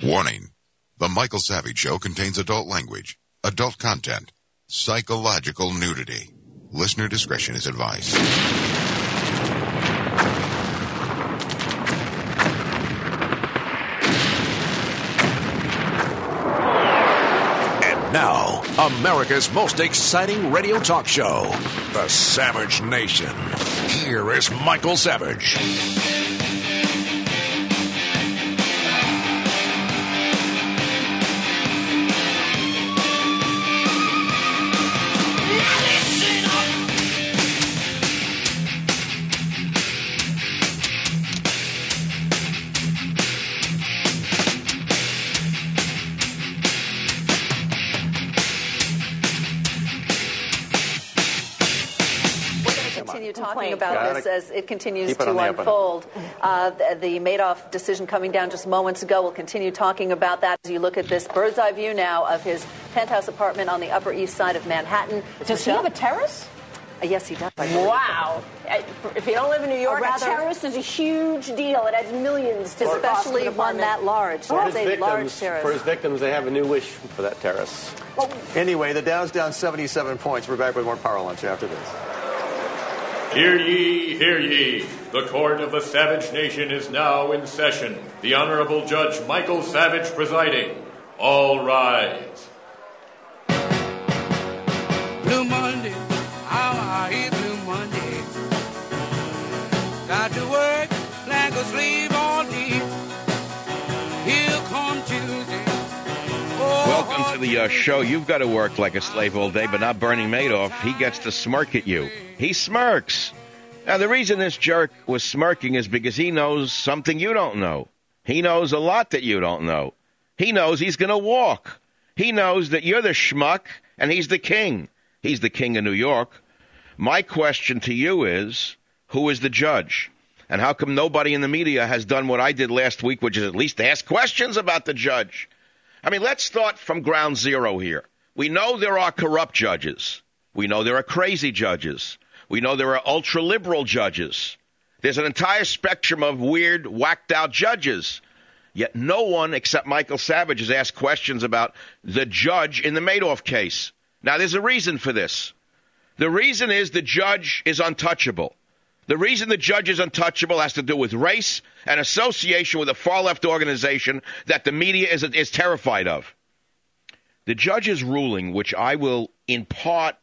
Warning. The Michael Savage Show contains adult language, adult content, psychological nudity. Listener discretion is advised. And now, America's most exciting radio talk show, The Savage Nation. Here is Michael Savage. Talking about this as it continues to unfold. The Madoff decision coming down just moments ago. We'll continue talking about that as you look at this bird's eye view now of his penthouse apartment on the Upper East Side of Manhattan. Does he have a terrace? Yes, he does. Wow. If you don't live in New York, a terrace is a huge deal. It adds millions to the cost of an especially one that large. That's a large terrace. For his victims, they have a new wish for that terrace. Anyway, the Dow's down 77 points. We're back with more Power Lunch after this. Hear ye, hear ye. The court of the Savage Nation is now in session. The Honorable Judge Michael Savage presiding. All rise. Blue Monday, how I hate Blue Monday. Got to work like a slave all day. Here come Tuesday. Welcome to the show. You've got to work like a slave all day, but not Bernie Madoff. He gets to smirk at you. He smirks. Now, the reason this jerk was smirking is because he knows something you don't know. He knows a lot that you don't know. He knows he's going to walk. He knows that you're the schmuck and he's the king. He's the king of New York. My question to you is, who is the judge? And how come nobody in the media has done what I did last week, which is at least ask questions about the judge? I mean, let's start from ground zero here. We know there are corrupt judges. We know there are crazy judges. We know there are ultra-liberal judges. There's an entire spectrum of weird, whacked-out judges. Yet no one except Michael Savage has asked questions about the judge in the Madoff case. Now, there's a reason for this. The reason is the judge is untouchable. The reason the judge is untouchable has to do with race and association with a far-left organization that the media is terrified of. The judge's ruling, which I will impart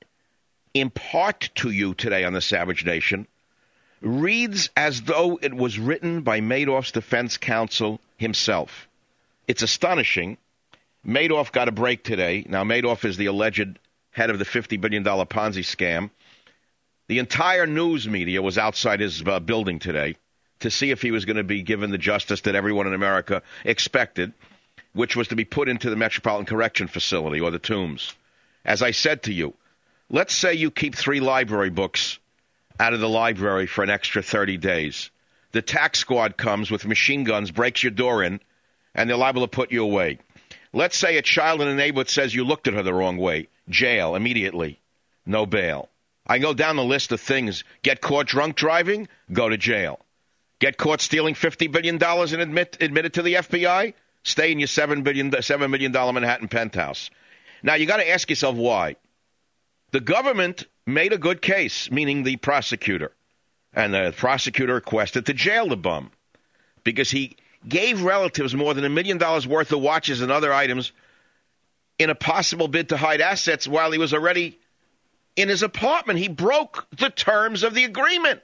to you today on the Savage Nation, reads as though it was written by Madoff's defense counsel himself. It's astonishing. Madoff got a break today. Now, Madoff is the alleged head of the $50 billion Ponzi scam. The entire news media was outside his building today to see if he was going to be given the justice that everyone in America expected, which was to be put into the Metropolitan Correction Facility or the Tombs. As I said to you, let's say you keep 3 library books out of the library for an extra 30 days. The tax squad comes with machine guns, breaks your door in, and they're liable to put you away. Let's say a child in a neighborhood says you looked at her the wrong way. Jail immediately. No bail. I go down the list of things. Get caught drunk driving? Go to jail. Get caught stealing $50 billion and admitted to the FBI? Stay in your $7 million Manhattan penthouse. Now, you got to ask yourself why. The government made a good case, meaning the prosecutor. And the prosecutor requested to jail the bum because he gave relatives more than $1 million worth of watches and other items in a possible bid to hide assets while he was already in his apartment. He broke the terms of the agreement.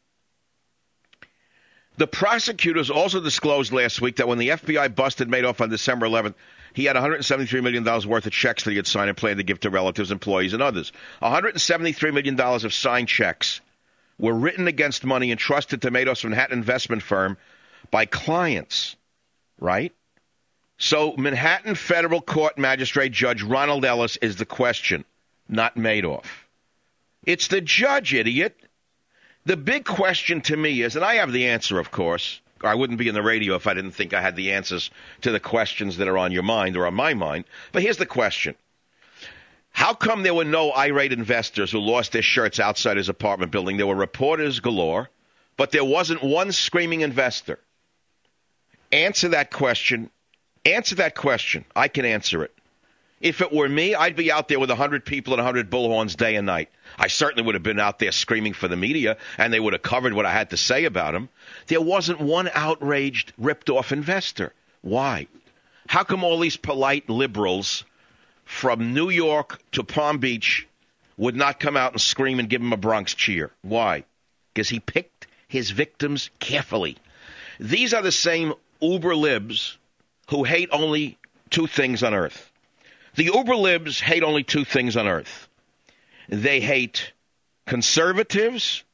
The prosecutors also disclosed last week that when the FBI busted Madoff on December 11th, he had $173 million worth of checks that he had signed and planned to give to relatives, employees, and others. $173 million of signed checks were written against money entrusted to Madoff's Manhattan investment firm by clients, right? So Manhattan Federal Court Magistrate Judge Ronald Ellis is the question, not Madoff. It's the judge, idiot. The big question to me is, and I have the answer, of course, or I wouldn't be in the radio if I didn't think I had the answers to the questions that are on your mind or on my mind. But here's the question. How come there were no irate investors who lost their shirts outside his apartment building? There were reporters galore, but there wasn't one screaming investor. Answer that question Answer that question. I can answer it. If it were me, I'd be out there with 100 people and 100 bullhorns day and night. I certainly would have been out there screaming for the media, and they would have covered what I had to say about him. There wasn't one outraged, ripped-off investor. Why? How come all these polite liberals from New York to Palm Beach would not come out and scream and give him a Bronx cheer? Why? Because he picked his victims carefully. These are the same uber libs who hate only two things on earth. The uber libs hate only two things on earth. They hate conservatives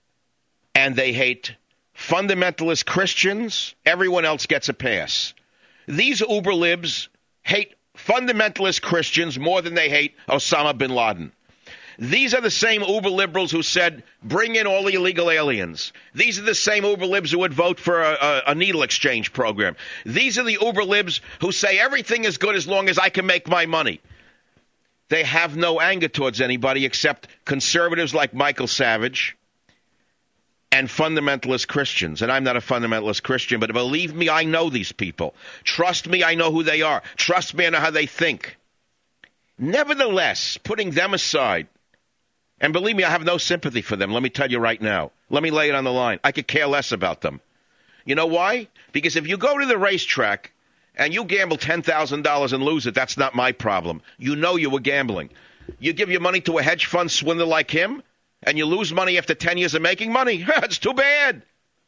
and they hate fundamentalist Christians. Everyone else gets a pass. These uber libs hate fundamentalist Christians more than they hate Osama bin Laden. These are the same uber liberals who said, bring in all the illegal aliens. These are the same uber libs who would vote for a needle exchange program. These are the uber libs who say everything is good as long as I can make my money. They have no anger towards anybody except conservatives like Michael Savage and fundamentalist Christians. And I'm not a fundamentalist Christian, but believe me, I know these people. Trust me, I know who they are. Trust me, I know how they think. Nevertheless, putting them aside, and believe me, I have no sympathy for them. Let me tell you right now. Let me lay it on the line. I could care less about them. You know why? Because if you go to the racetrack and you gamble $10,000 and lose it, that's not my problem. You know you were gambling. You give your money to a hedge fund swindler like him, and you lose money after 10 years of making money. It's too bad.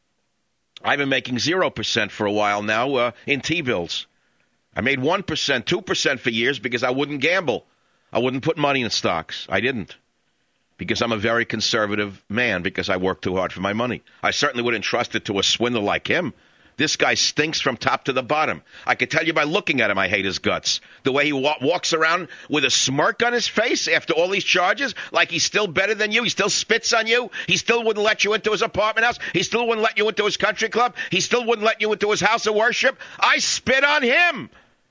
I've been making 0% for a while now in T-bills. I made 1%, 2% for years because I wouldn't gamble. I wouldn't put money in stocks. I didn't. Because I'm a very conservative man, because I work too hard for my money. I certainly wouldn't trust it to a swindler like him. This guy stinks from top to the bottom. I can tell you by looking at him, I hate his guts. The way he walks around with a smirk on his face after all these charges, like he's still better than you. He still spits on you. He still wouldn't let you into his apartment house. He still wouldn't let you into his country club. He still wouldn't let you into his house of worship. I spit on him.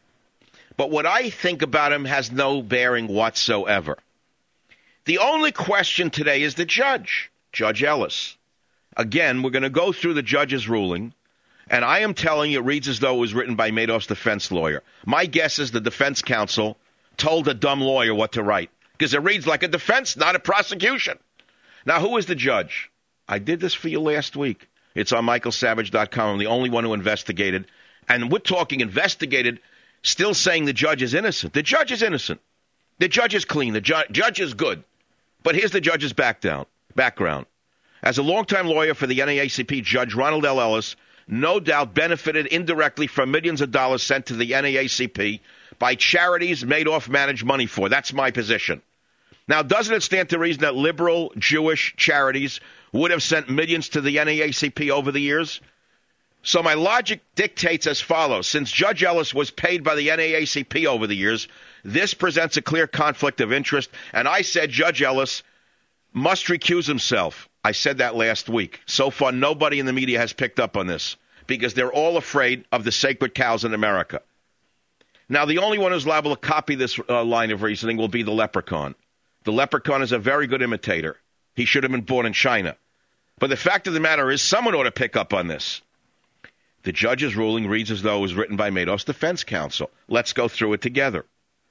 But what I think about him has no bearing whatsoever. The only question today is the judge, Judge Ellis. Again, we're going to go through the judge's ruling, and I am telling you it reads as though it was written by Madoff's defense lawyer. My guess is the defense counsel told a dumb lawyer what to write, because it reads like a defense, not a prosecution. Now, who is the judge? I did this for you last week. It's on michaelsavage.com. I'm the only one who investigated, and we're talking investigated, still saying the judge is innocent. The judge is innocent. The judge is clean. The judge is good. But here's the judge's background. As a longtime lawyer for the NAACP, Judge Ronald L. Ellis no doubt benefited indirectly from millions of dollars sent to the NAACP by charities Madoff managed money for. That's my position. Now, doesn't it stand to reason that liberal Jewish charities would have sent millions to the NAACP over the years? So my logic dictates as follows. Since Judge Ellis was paid by the NAACP over the years, this presents a clear conflict of interest, and I said Judge Ellis must recuse himself. I said that last week. So far, nobody in the media has picked up on this because they're all afraid of the sacred cows in America. Now, the only one who's liable to copy this line of reasoning will be the leprechaun. The leprechaun is a very good imitator. He should have been born in China. But the fact of the matter is someone ought to pick up on this. The judge's ruling reads as though it was written by Madoff's defense counsel. Let's go through it together.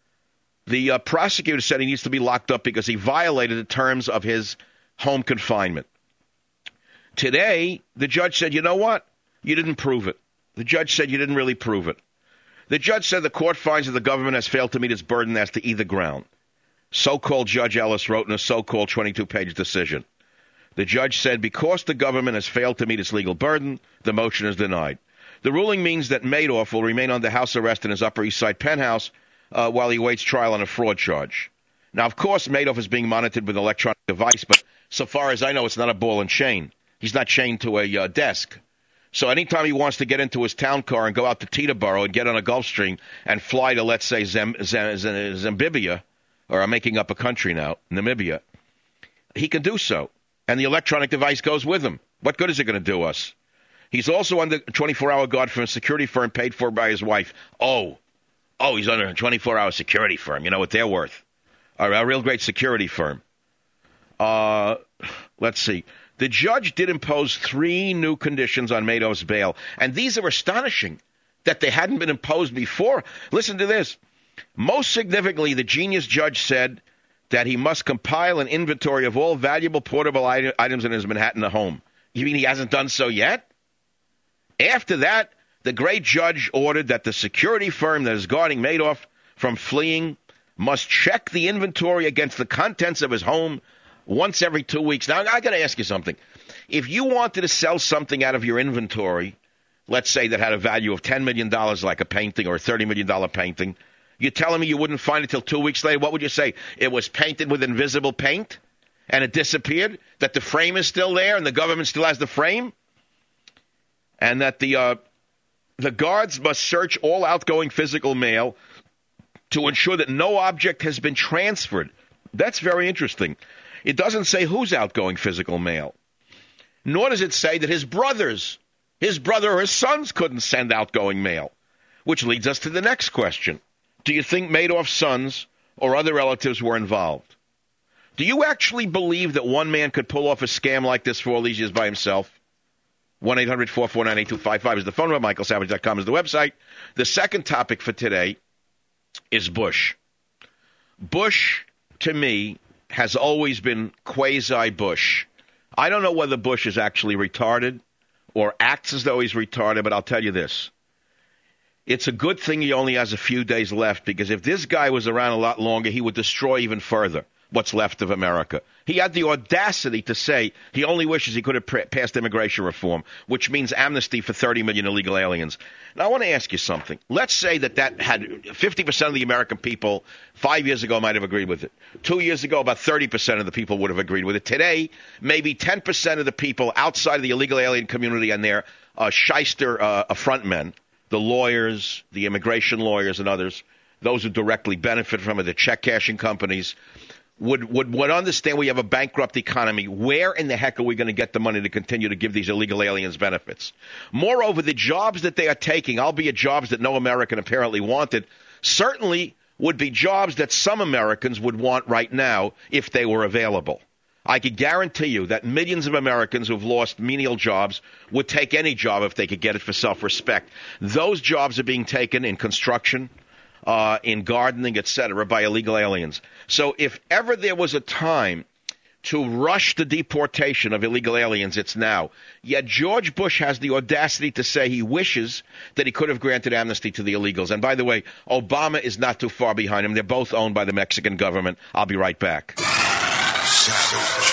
The prosecutor said he needs to be locked up because he violated the terms of his home confinement. Today, the judge said, you know what? You didn't prove it. The judge said you didn't really prove it. The judge said the court finds that the government has failed to meet its burden as to either ground. So-called Judge Ellis wrote in a so-called 22-page decision. The judge said because the government has failed to meet its legal burden, the motion is denied. The ruling means that Madoff will remain under house arrest in his Upper East Side penthouse while he waits trial on a fraud charge. Now, of course, Madoff is being monitored with an electronic device, but so far as I know, it's not a ball and chain. He's not chained to a desk. So anytime he wants to get into his town car and go out to Teterboro and get on a Gulfstream and fly to, let's say, Zambia, or I'm making up a country now, Namibia, he can do so. And the electronic device goes with him. What good is it going to do us? He's also under a 24-hour guard from a security firm paid for by his wife. Oh, he's under a 24-hour security firm. You know what they're worth. A real great security firm. Let's see. The judge did impose 3 new conditions on Madoff's bail, and these are astonishing. that they hadn't been imposed before. Listen to this. Most significantly, the genius judge said that he must compile an inventory of all valuable portable items in his Manhattan home. You mean he hasn't done so yet? After that, the great judge ordered that the security firm that is guarding Madoff from fleeing must check the inventory against the contents of his home once every 2 weeks. Now, I got to ask you something. If you wanted to sell something out of your inventory, let's say that had a value of $10 million like a painting or a $30 million painting, you're telling me you wouldn't find it till 2 weeks later? What would you say? It was painted with invisible paint and it disappeared? That the frame is still there and the government still has the frame? And that the guards must search all outgoing physical mail to ensure that no object has been transferred. That's very interesting. It doesn't say whose outgoing physical mail. Nor does it say that his brother or his sons couldn't send outgoing mail. Which leads us to the next question. Do you think Madoff's sons or other relatives were involved? Do you actually believe that one man could pull off a scam like this for all these years by himself? 1-800-449-8255 is the phone number. MichaelSavage.com is the website. The second topic for today is Bush. Bush, to me, has always been quasi-Bush. I don't know whether Bush is actually retarded or acts as though he's retarded, but I'll tell you this. It's a good thing he only has a few days left, because if this guy was around a lot longer, he would destroy even further what's left of America. He had the audacity to say he only wishes he could have passed immigration reform, which means amnesty for 30 million illegal aliens. Now, I want to ask you something. Let's say that had 50% of the American people 5 years ago might have agreed with it. 2 years ago, about 30% of the people would have agreed with it. Today, maybe 10% of the people outside of the illegal alien community and their shyster frontmen, the lawyers, the immigration lawyers and others, those who directly benefit from it, the check cashing companies, would understand we have a bankrupt economy. Where in the heck are we going to get the money to continue to give these illegal aliens benefits? Moreover, the jobs that they are taking, albeit jobs that no American apparently wanted, certainly would be jobs that some Americans would want right now if they were available. I could guarantee you that millions of Americans who've lost menial jobs would take any job if they could get it for self-respect. Those jobs are being taken in construction, in gardening, etc., by illegal aliens. So if ever there was a time to rush the deportation of illegal aliens, it's now. Yet George Bush has the audacity to say he wishes that he could have granted amnesty to the illegals. And by the way, Obama is not too far behind him. They're both owned by the Mexican government. I'll be right back. Savage.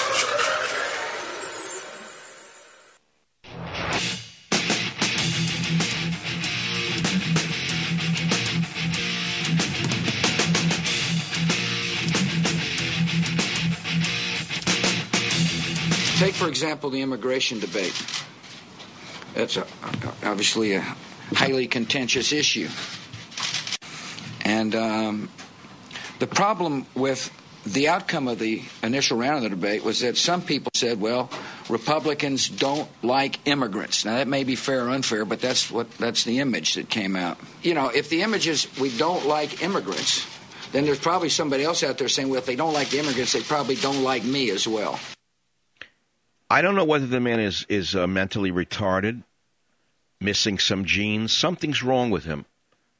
Take, for example, the immigration debate. That's obviously a highly contentious issue. And the problem with the outcome of the initial round of the debate was that some people said, well, Republicans don't like immigrants. Now, that may be fair or unfair, but that's the image that came out. You know, if the image is we don't like immigrants, then there's probably somebody else out there saying, well, if they don't like the immigrants, they probably don't like me as well. I don't know whether the man is mentally retarded, missing some genes. Something's wrong with him.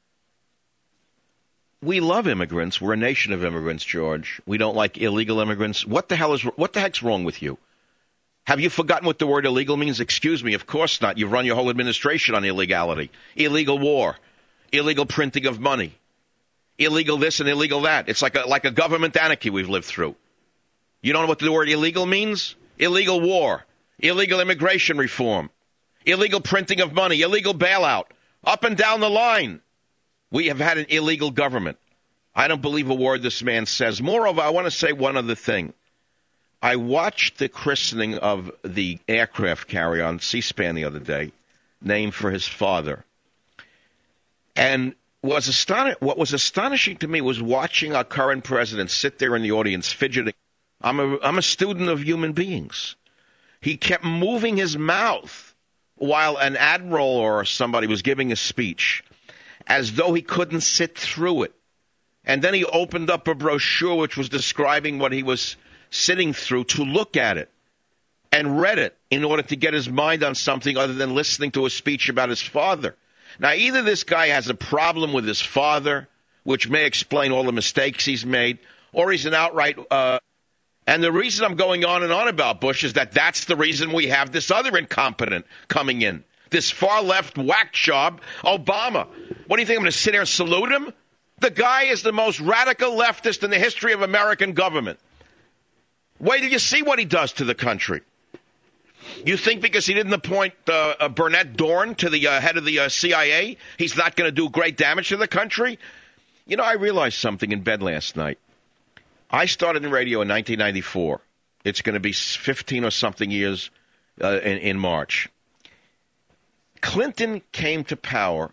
We love immigrants. We're a nation of immigrants, George. We don't like illegal immigrants. What the heck's wrong with you? Have you forgotten what the word illegal means? Excuse me, of course not. You've run your whole administration on illegality. Illegal war. Illegal printing of money. Illegal this and illegal that. It's like a government anarchy we've lived through. You don't know what the word illegal means? Illegal war. Illegal immigration reform. Illegal printing of money. Illegal bailout. Up and down the line. We have had an illegal government. I don't believe a word this man says. Moreover, I want to say one other thing. I watched the christening of the aircraft carrier on C-SPAN the other day, named for his father. And what was astonishing to me was watching our current president sit there in the audience fidgeting. I'm a student of human beings. He kept moving his mouth while an admiral or somebody was giving a speech, as though he couldn't sit through it. And then he opened up a brochure which was describing what he was sitting through to look at it, and read it in order to get his mind on something other than listening to a speech about his father. Now, either this guy has a problem with his father, which may explain all the mistakes he's made, or he's an outright... and the reason I'm going on and on about Bush is that's the reason we have this other incompetent coming in. This far-left whack job, Obama. What do you think, I'm going to sit here and salute him? The guy is the most radical leftist in the history of American government. Wait till you see what he does to the country. You think because he didn't appoint Bernard Dorn to the head of the CIA, he's not going to do great damage to the country? You know, I realized something in bed last night. I started in radio in 1994. It's going to be 15 or something years in March. Clinton came to power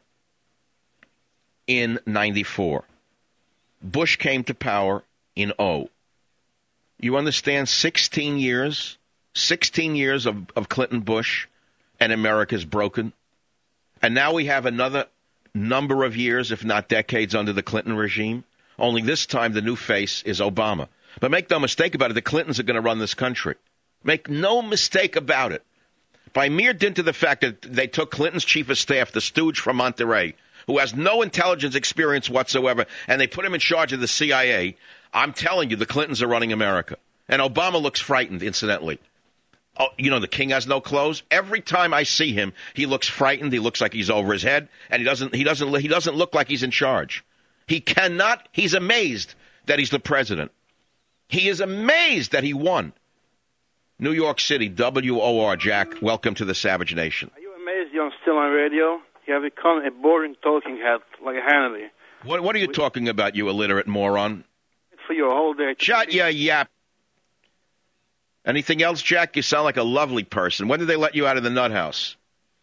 in 94. Bush came to power in 2000. You understand 16 years of Clinton Bush and America's broken. And now we have another number of years, if not decades, under the Clinton regime. Only this time the new face is Obama. But make no mistake about it, the Clintons are going to run this country. Make no mistake about it. By mere dint of the fact that they took Clinton's chief of staff, the stooge from Monterey, who has no intelligence experience whatsoever, and they put him in charge of the CIA, I'm telling you, the Clintons are running America. And Obama looks frightened, incidentally. Oh, you know, the king has no clothes. Every time I see him, he looks frightened. He looks like he's over his head, and he doesn't look like he's in charge. He cannot. He's amazed that he's the president. He is amazed that he won. New York City, WOR, Jack. Welcome to the Savage Nation. Are you amazed you're still on radio? You have become a boring talking head like a Hannity. What are you talking about, you illiterate moron? For your whole day. Shut your yap. Anything else, Jack? You sound like a lovely person. When did they let you out of the nut house?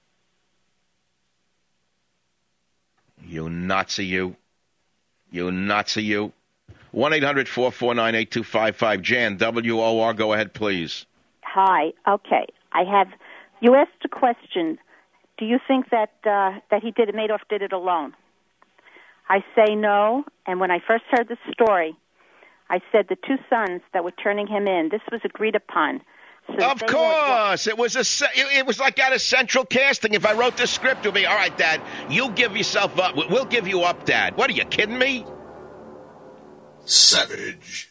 You Nazi, you. You Nazi, you. 1-800-449-8255. Jan, WOR, go ahead, please. Hi. Okay. You asked a question. Do you think that Madoff did it alone? I say no. And when I first heard the story, I said the two sons that were turning him in, this was agreed upon. So of course. It was like out of central casting. If I wrote the script, it would be, all right, Dad, you give yourself up. We'll give you up, Dad. What, are you kidding me? Savage.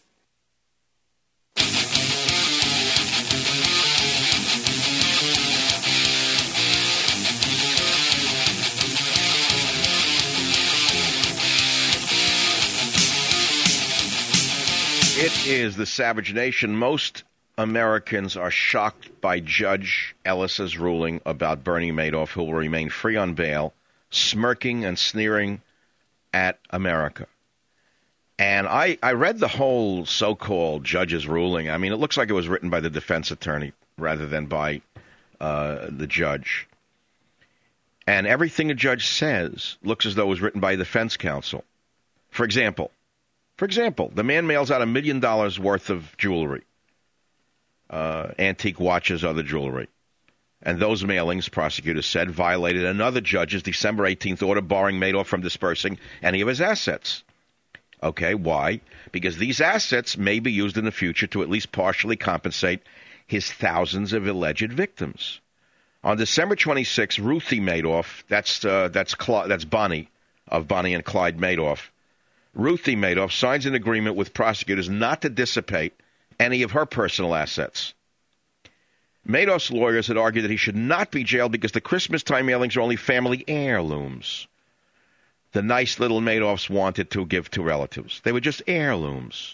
It is the Savage Nation. Most Americans are shocked by Judge Ellis's ruling about Bernie Madoff, who will remain free on bail, smirking and sneering at America. And I read the whole so-called judge's ruling. I mean, it looks like it was written by the defense attorney rather than by the judge. And everything the judge says looks as though it was written by a defense counsel. For example, the man mails out $1 million worth of jewelry, antique watches, other jewelry. And those mailings, prosecutors said, violated another judge's December 18th order barring Madoff from dispersing any of his assets. Okay, why? Because these assets may be used in the future to at least partially compensate his thousands of alleged victims. On December 26th, Ruthie Madoff, that's Bonnie, of Bonnie and Clyde Madoff, Ruthie Madoff signs an agreement with prosecutors not to dissipate any of her personal assets. Madoff's lawyers had argued that he should not be jailed because the Christmas-time mailings are only family heirlooms. The nice little Madoffs wanted to give to relatives. They were just heirlooms.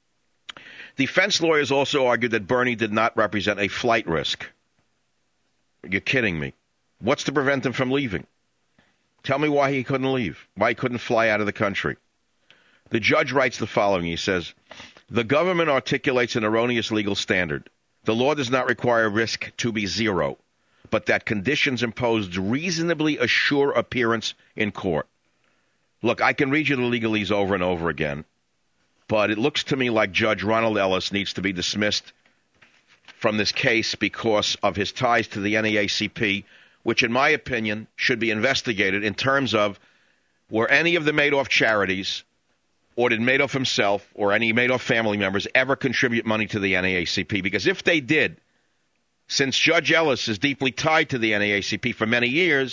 Defense lawyers also argued that Bernie did not represent a flight risk. You're kidding me. What's to prevent him from leaving? Tell me why he couldn't leave, why he couldn't fly out of the country. The judge writes the following. He says, the government articulates an erroneous legal standard. The law does not require risk to be zero, but that conditions imposed reasonably assure appearance in court. Look, I can read you the legalese over and over again, but it looks to me like Judge Ronald Ellis needs to be dismissed from this case because of his ties to the NAACP, which, in my opinion, should be investigated in terms of were any of the Madoff charities or did Madoff himself or any Madoff family members ever contribute money to the NAACP? Because if they did, since Judge Ellis is deeply tied to the NAACP for many years,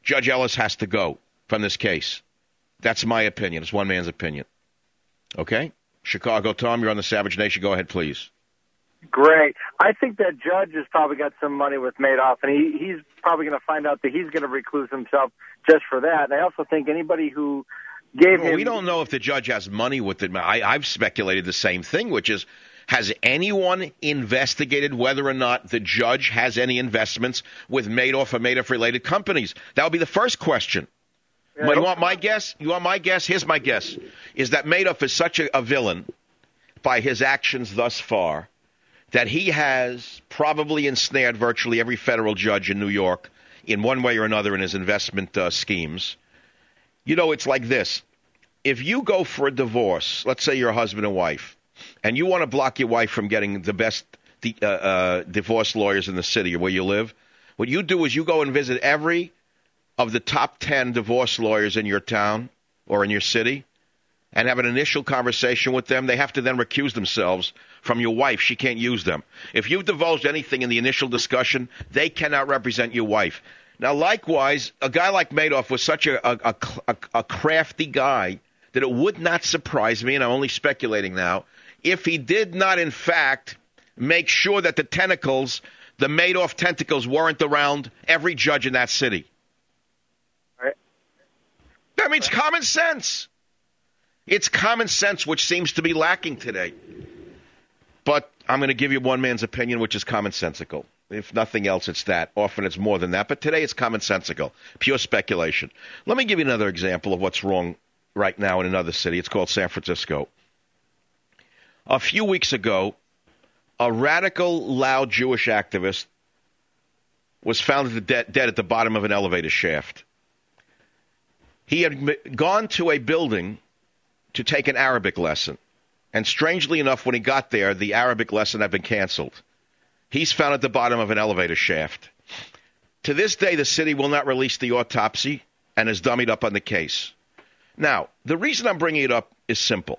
Judge Ellis has to go from this case. That's my opinion. It's one man's opinion. Okay? Chicago, Tom, you're on the Savage Nation. Go ahead, please. Great. I think that judge has probably got some money with Madoff, and he's probably going to find out that he's going to recluse himself just for that. And I also think anybody who gave him... We don't know if the judge has money with it. I've speculated the same thing, which is, has anyone investigated whether or not the judge has any investments with Madoff or Madoff-related companies? That would be the first question. Yeah, but you want my guess? You want my guess? Here's my guess, is that Madoff is such a villain by his actions thus far that he has probably ensnared virtually every federal judge in New York in one way or another in his investment schemes. You know, it's like this. If you go for a divorce, let's say you're a husband and wife, and you want to block your wife from getting the best divorce lawyers in the city where you live, what you do is you go and visit every of the top 10 divorce lawyers in your town or in your city and have an initial conversation with them. They have to then recuse themselves from your wife. She can't use them. If you've divulged anything in the initial discussion, they cannot represent your wife. Now, likewise, a guy like Madoff was such a crafty guy that it would not surprise me, and I'm only speculating now, if he did not, in fact, make sure that the Madoff tentacles weren't around every judge in that city. Right. That means common sense. It's common sense, which seems to be lacking today. But I'm going to give you one man's opinion, which is commonsensical. If nothing else, it's that. Often it's more than that. But today it's commonsensical. Pure speculation. Let me give you another example of what's wrong right now in another city. It's called San Francisco. A few weeks ago, a radical, loud Jewish activist was found dead at the bottom of an elevator shaft. He had gone to a building to take an Arabic lesson. And strangely enough, when he got there, the Arabic lesson had been canceled. He's found at the bottom of an elevator shaft. To this day, the city will not release the autopsy and is dummied up on the case. Now, the reason I'm bringing it up is simple.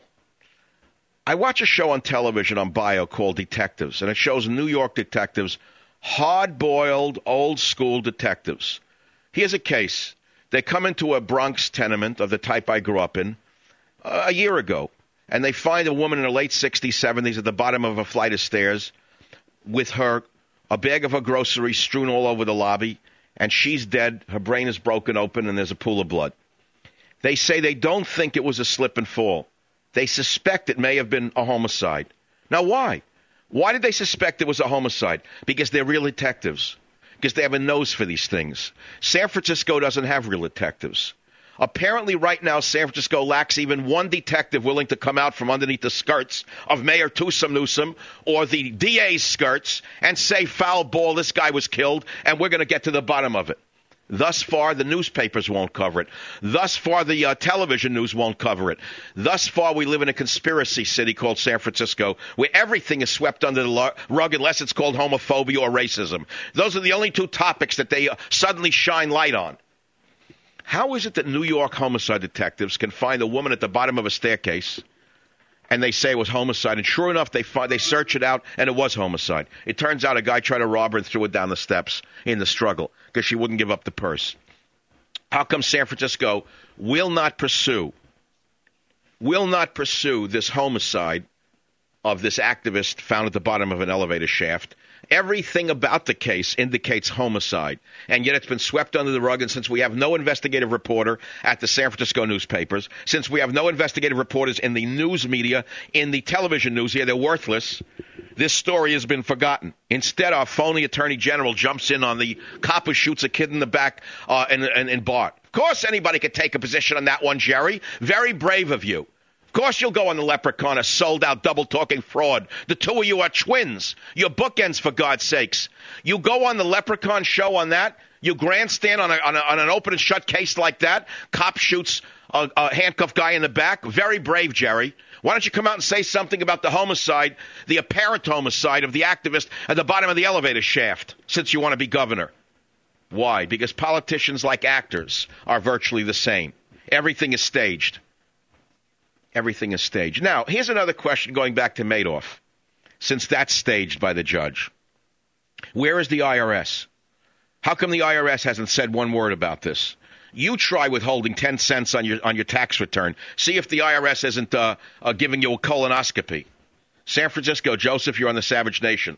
I watch a show on television on Bio called Detectives, and it shows New York detectives, hard-boiled, old-school detectives. Here's a case. They come into a Bronx tenement of the type I grew up in a year ago, and they find a woman in her late 60s, 70s at the bottom of a flight of stairs with a bag of her groceries strewn all over the lobby, and she's dead. Her brain is broken open, and there's a pool of blood. They say they don't think it was a slip and fall. They suspect it may have been a homicide. Now, why? Why did they suspect it was a homicide? Because they're real detectives. Because they have a nose for these things. San Francisco doesn't have real detectives. Apparently, right now, San Francisco lacks even one detective willing to come out from underneath the skirts of Mayor Newsom or the DA's skirts and say, foul ball, this guy was killed, and we're going to get to the bottom of it. Thus far, the newspapers won't cover it. Thus far, the television news won't cover it. Thus far, we live in a conspiracy city called San Francisco where everything is swept under the rug unless it's called homophobia or racism. Those are the only two topics that they suddenly shine light on. How is it that New York homicide detectives can find a woman at the bottom of a staircase and they say it was homicide, and sure enough, they search it out, and it was homicide? It turns out a guy tried to rob her and threw her down the steps in the struggle because she wouldn't give up the purse. How come San Francisco will not pursue this homicide of this activist found at the bottom of an elevator shaft? Everything about the case indicates homicide, and yet it's been swept under the rug. And since we have no investigative reporter at the San Francisco newspapers, since we have no investigative reporters in the news media, in the television news here, they're worthless, this story has been forgotten. Instead, our phony attorney general jumps in on the cop who shoots a kid in the back in Bart. Of course anybody could take a position on that one, Jerry. Very brave of you. Of course you'll go on the Leprechaun, a sold-out, double-talking fraud. The two of you are twins. You're bookends, for God's sakes. You go on the Leprechaun show on that. You grandstand on an open and shut case like that. Cop shoots a handcuffed guy in the back. Very brave, Jerry. Why don't you come out and say something about the homicide, the apparent homicide of the activist at the bottom of the elevator shaft, since you want to be governor? Why? Because politicians, like actors, are virtually the same. Everything is staged. Everything is staged. Now, here's another question going back to Madoff, since that's staged by the judge. Where is the IRS? How come the IRS hasn't said one word about this? You try withholding 10 cents on your tax return. See if the IRS isn't giving you a colonoscopy. San Francisco, Joseph, you're on the Savage Nation.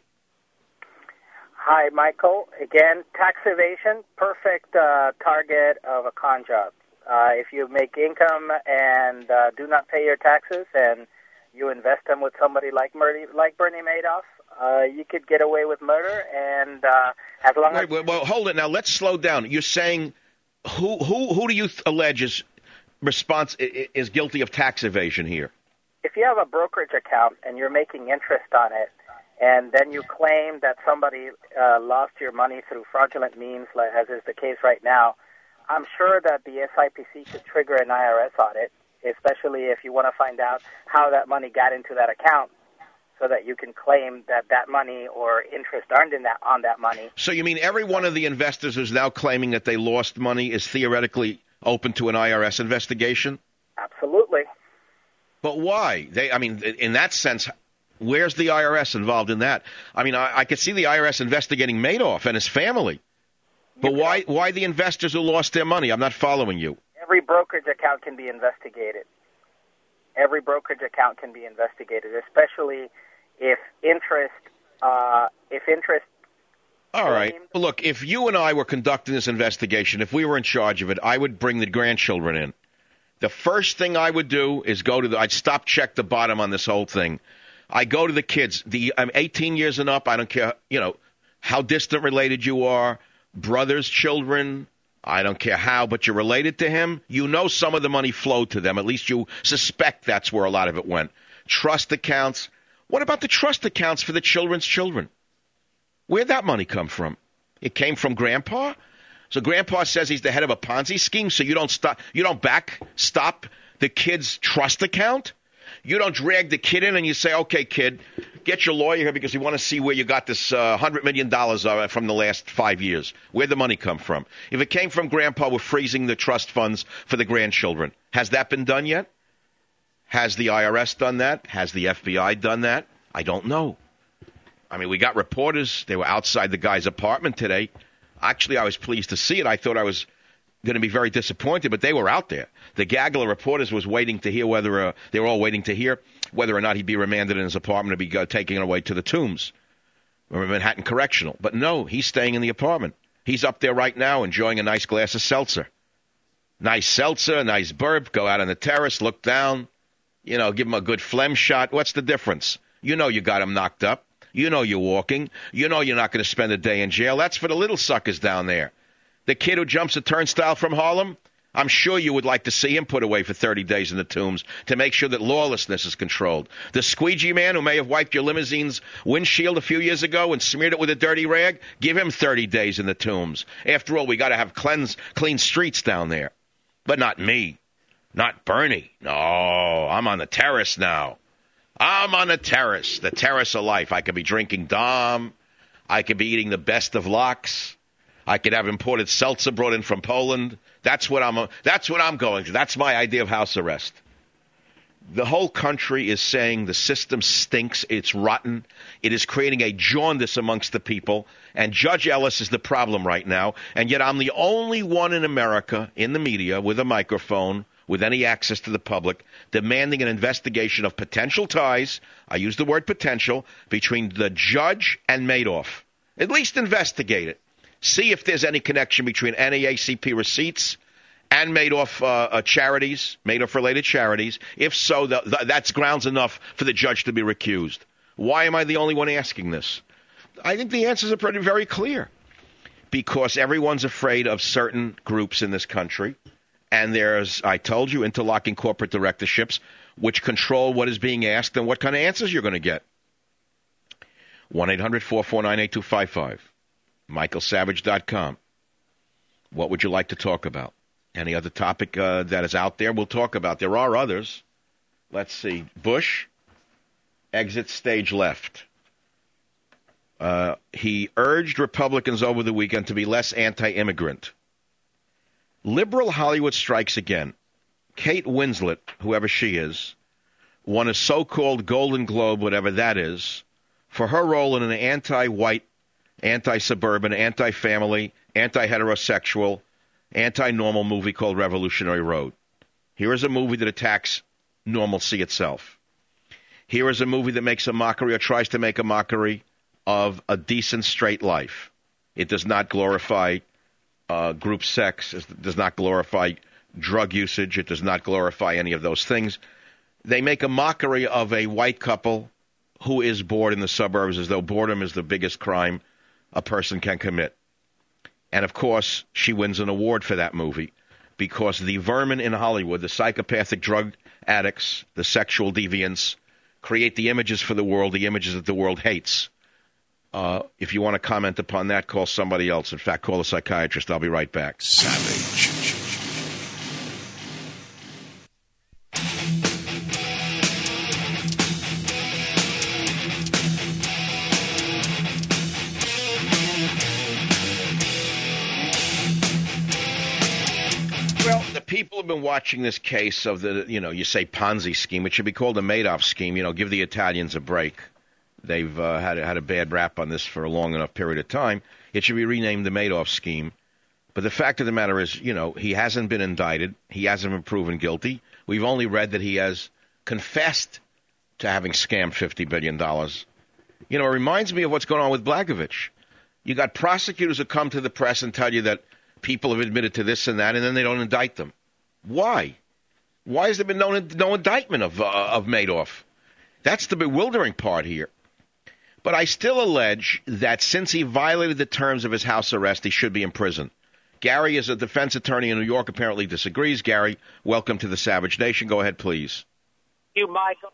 Hi, Michael. Again, tax evasion, perfect target of a con job. If you make income and do not pay your taxes and you invest them with somebody like Bernie Madoff, you could get away with murder. And as long as... Well, hold it now. Let's slow down. You're saying who do you allege is guilty of tax evasion here? If you have a brokerage account and you're making interest on it, and then you claim that somebody lost your money through fraudulent means, as is the case right now, I'm sure that the SIPC could trigger an IRS audit, especially if you want to find out how that money got into that account, so that you can claim that money or interest earned on that money. So you mean every one of the investors who's now claiming that they lost money is theoretically open to an IRS investigation? Absolutely. But why? In that sense, where's the IRS involved in that? I mean, I could see the IRS investigating Madoff and his family. But why the investors who lost their money? I'm not following you. Every brokerage account can be investigated. Every brokerage account can be investigated, especially if interest. All right. Well, look, if you and I were conducting this investigation, if we were in charge of it, I would bring the grandchildren in. The first thing I would do is I'd stop, check the bottom on this whole thing. I go to the kids. I'm 18 years and up. I don't care, how distant related you are, brothers, children. I don't care how, but you're related to him. You know some of the money flowed to them. At least you suspect that's where a lot of it went. Trust accounts. What about the trust accounts for the children's children? Where'd that money come from? It came from Grandpa? So Grandpa says he's the head of a Ponzi scheme, so you don't stop the kid's trust account? You don't drag the kid in and you say, okay, kid, get your lawyer here because we want to see where you got this $100 million from the last 5 years. Where'd the money come from? If it came from Grandpa, we're freezing the trust funds for the grandchildren. Has that been done yet? Has the IRS done that? Has the FBI done that? I don't know. I mean, we got reporters. They were outside the guy's apartment today. Actually, I was pleased to see it. I thought I was going to be very disappointed, but they were out there. The gaggle of reporters was waiting to hear they were all waiting to hear whether or not he'd be remanded in his apartment or be taken away to the Tombs or Manhattan Correctional. But no, he's staying in the apartment. He's up there right now enjoying a nice glass of seltzer. Nice seltzer, nice burp, go out on the terrace, look down, give him a good phlegm shot. What's the difference? You got him knocked up. You know you're walking. You know you're not going to spend a day in jail. That's for the little suckers down there. The kid who jumps a turnstile from Harlem, I'm sure you would like to see him put away for 30 days in the Tombs to make sure that lawlessness is controlled. The squeegee man who may have wiped your limousine's windshield a few years ago and smeared it with a dirty rag, give him 30 days in the Tombs. After all, we got to have clean streets down there. But not me. Not Bernie. No, I'm on the terrace now. I'm on the terrace of life. I could be drinking Dom. I could be eating the best of lox. I could have imported seltzer brought in from Poland. That's what I'm going to. That's my idea of house arrest. The whole country is saying the system stinks. It's rotten. It is creating a jaundice amongst the people. And Judge Ellis is the problem right now. And yet I'm the only one in America in the media with a microphone, with any access to the public, demanding an investigation of potential ties, I use the word potential, between the judge and Madoff. At least investigate it. See if there's any connection between NAACP receipts and Madoff charities, Madoff-related charities. If so, that's grounds enough for the judge to be recused. Why am I the only one asking this? I think the answers are very clear. Because everyone's afraid of certain groups in this country. And there's, I told you, interlocking corporate directorships which control what is being asked and what kind of answers you're going to get. 1-800-449-8255. MichaelSavage.com. What would you like to talk about? Any other topic that is out there, we'll talk about. There are others. Let's see. Bush, exit stage left. He urged Republicans over the weekend to be less anti-immigrant. Liberal Hollywood strikes again. Kate Winslet, whoever she is, won a so-called Golden Globe, whatever that is, for her role in an anti-white, anti-suburban, anti-family, anti-heterosexual, anti-normal movie called Revolutionary Road. Here is a movie that attacks normalcy itself. Here is a movie that makes a mockery or tries to make a mockery of a decent straight life. It does not glorify group sex. It does not glorify drug usage. It does not glorify any of those things. They make a mockery of a white couple who is bored in the suburbs as though boredom is the biggest crime a person can commit. And, of course, she wins an award for that movie because the vermin in Hollywood, the psychopathic drug addicts, the sexual deviants, create the images for the world, the images that the world hates. If you want to comment upon that, call somebody else. In fact, call a psychiatrist. I'll be right back. Savage. Well, the people have been watching this case of the, you say Ponzi scheme. It should be called a Madoff scheme. Give the Italians a break. They've had a bad rap on this for a long enough period of time. It should be renamed the Madoff scheme. But the fact of the matter is, he hasn't been indicted. He hasn't been proven guilty. We've only read that he has confessed to having scammed $50 billion. It reminds me of what's going on with Blagojevich. You got prosecutors who come to the press and tell you that people have admitted to this and that, and then they don't indict them. Why? Why has there been no indictment of Madoff? That's the bewildering part here. But I still allege that since he violated the terms of his house arrest, he should be in prison. Gary is a defense attorney in New York, apparently disagrees. Gary, welcome to the Savage Nation. Go ahead, please. You, Michael.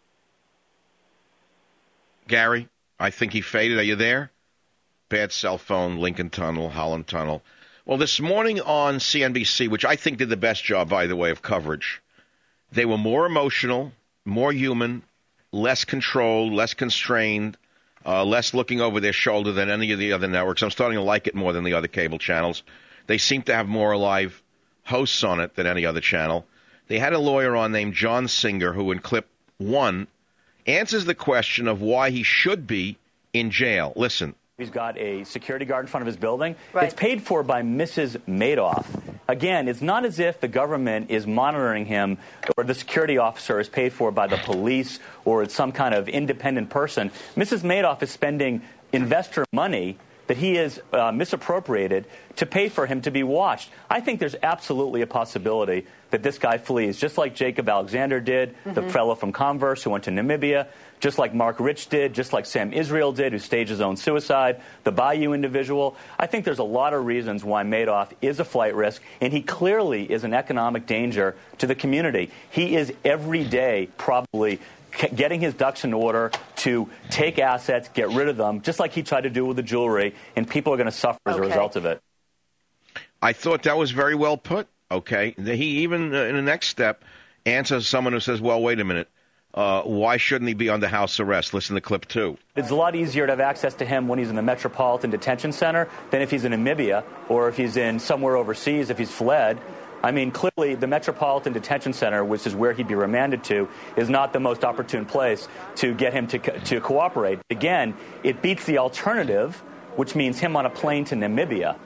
Gary, I think he faded. Are you there? Bad cell phone, Lincoln Tunnel, Holland Tunnel. Well, this morning on CNBC, which I think did the best job, by the way, of coverage, they were more emotional, more human, less controlled, less constrained, less looking over their shoulder than any of the other networks. I'm starting to like it more than the other cable channels. They seem to have more live hosts on it than any other channel. They had a lawyer on named John Singer who, in clip 1, answers the question of why he should be in jail. Listen. He's got a security guard in front of his building. Right. It's paid for by Mrs. Madoff. Again, it's not as if the government is monitoring him or the security officer is paid for by the police or it's some kind of independent person. Mrs. Madoff is spending investor money that he has misappropriated to pay for him to be watched. I think there's absolutely a possibility that this guy flees, just like Jacob Alexander did, the fellow from Converse who went to Namibia, just like Mark Rich did, just like Sam Israel did, who staged his own suicide, the Bayou individual. I think there's a lot of reasons why Madoff is a flight risk, and he clearly is an economic danger to the community. He is every day probably getting his ducks in order to take assets, get rid of them, just like he tried to do with the jewelry, and people are going to suffer as a result of it. I thought that was very well put, okay? He even, in the next step, answers someone who says, well, wait a minute, why shouldn't he be under house arrest? Listen to clip 2. It's a lot easier to have access to him when he's in the Metropolitan Detention Center than if he's in Namibia or if he's in somewhere overseas, if he's fled. I mean, clearly, the Metropolitan Detention Center, which is where he'd be remanded to, is not the most opportune place to get him to cooperate. Again, it beats the alternative, which means him on a plane to Namibia.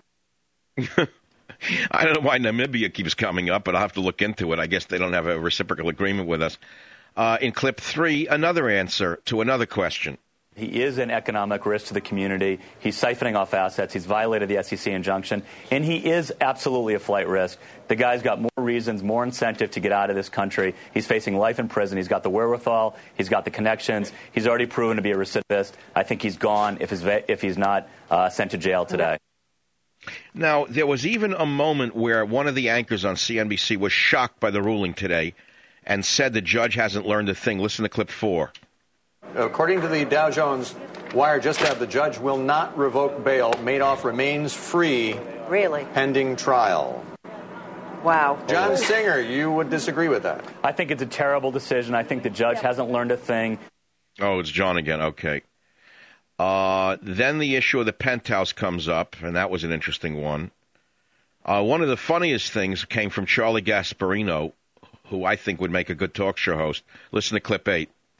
I don't know why Namibia keeps coming up, but I'll have to look into it. I guess they don't have a reciprocal agreement with us. In clip 3, another answer to another question. He is an economic risk to the community. He's siphoning off assets. He's violated the SEC injunction. And he is absolutely a flight risk. The guy's got more reasons, more incentive to get out of this country. He's facing life in prison. He's got the wherewithal. He's got the connections. He's already proven to be a recidivist. I think he's gone if he's not sent to jail today. Now, there was even a moment where one of the anchors on CNBC was shocked by the ruling today and said the judge hasn't learned a thing. Listen to clip 4. According to the Dow Jones Wire just now, the judge will not revoke bail. Madoff remains free. Really? Pending trial. Wow. John Singer, you would disagree with that? I think it's a terrible decision. I think the judge hasn't learned a thing. Oh, it's John again. Okay. Then the issue of the penthouse comes up, and that was an interesting one. One of the funniest things came from Charlie Gasparino, who I think would make a good talk show host. Listen to clip 8.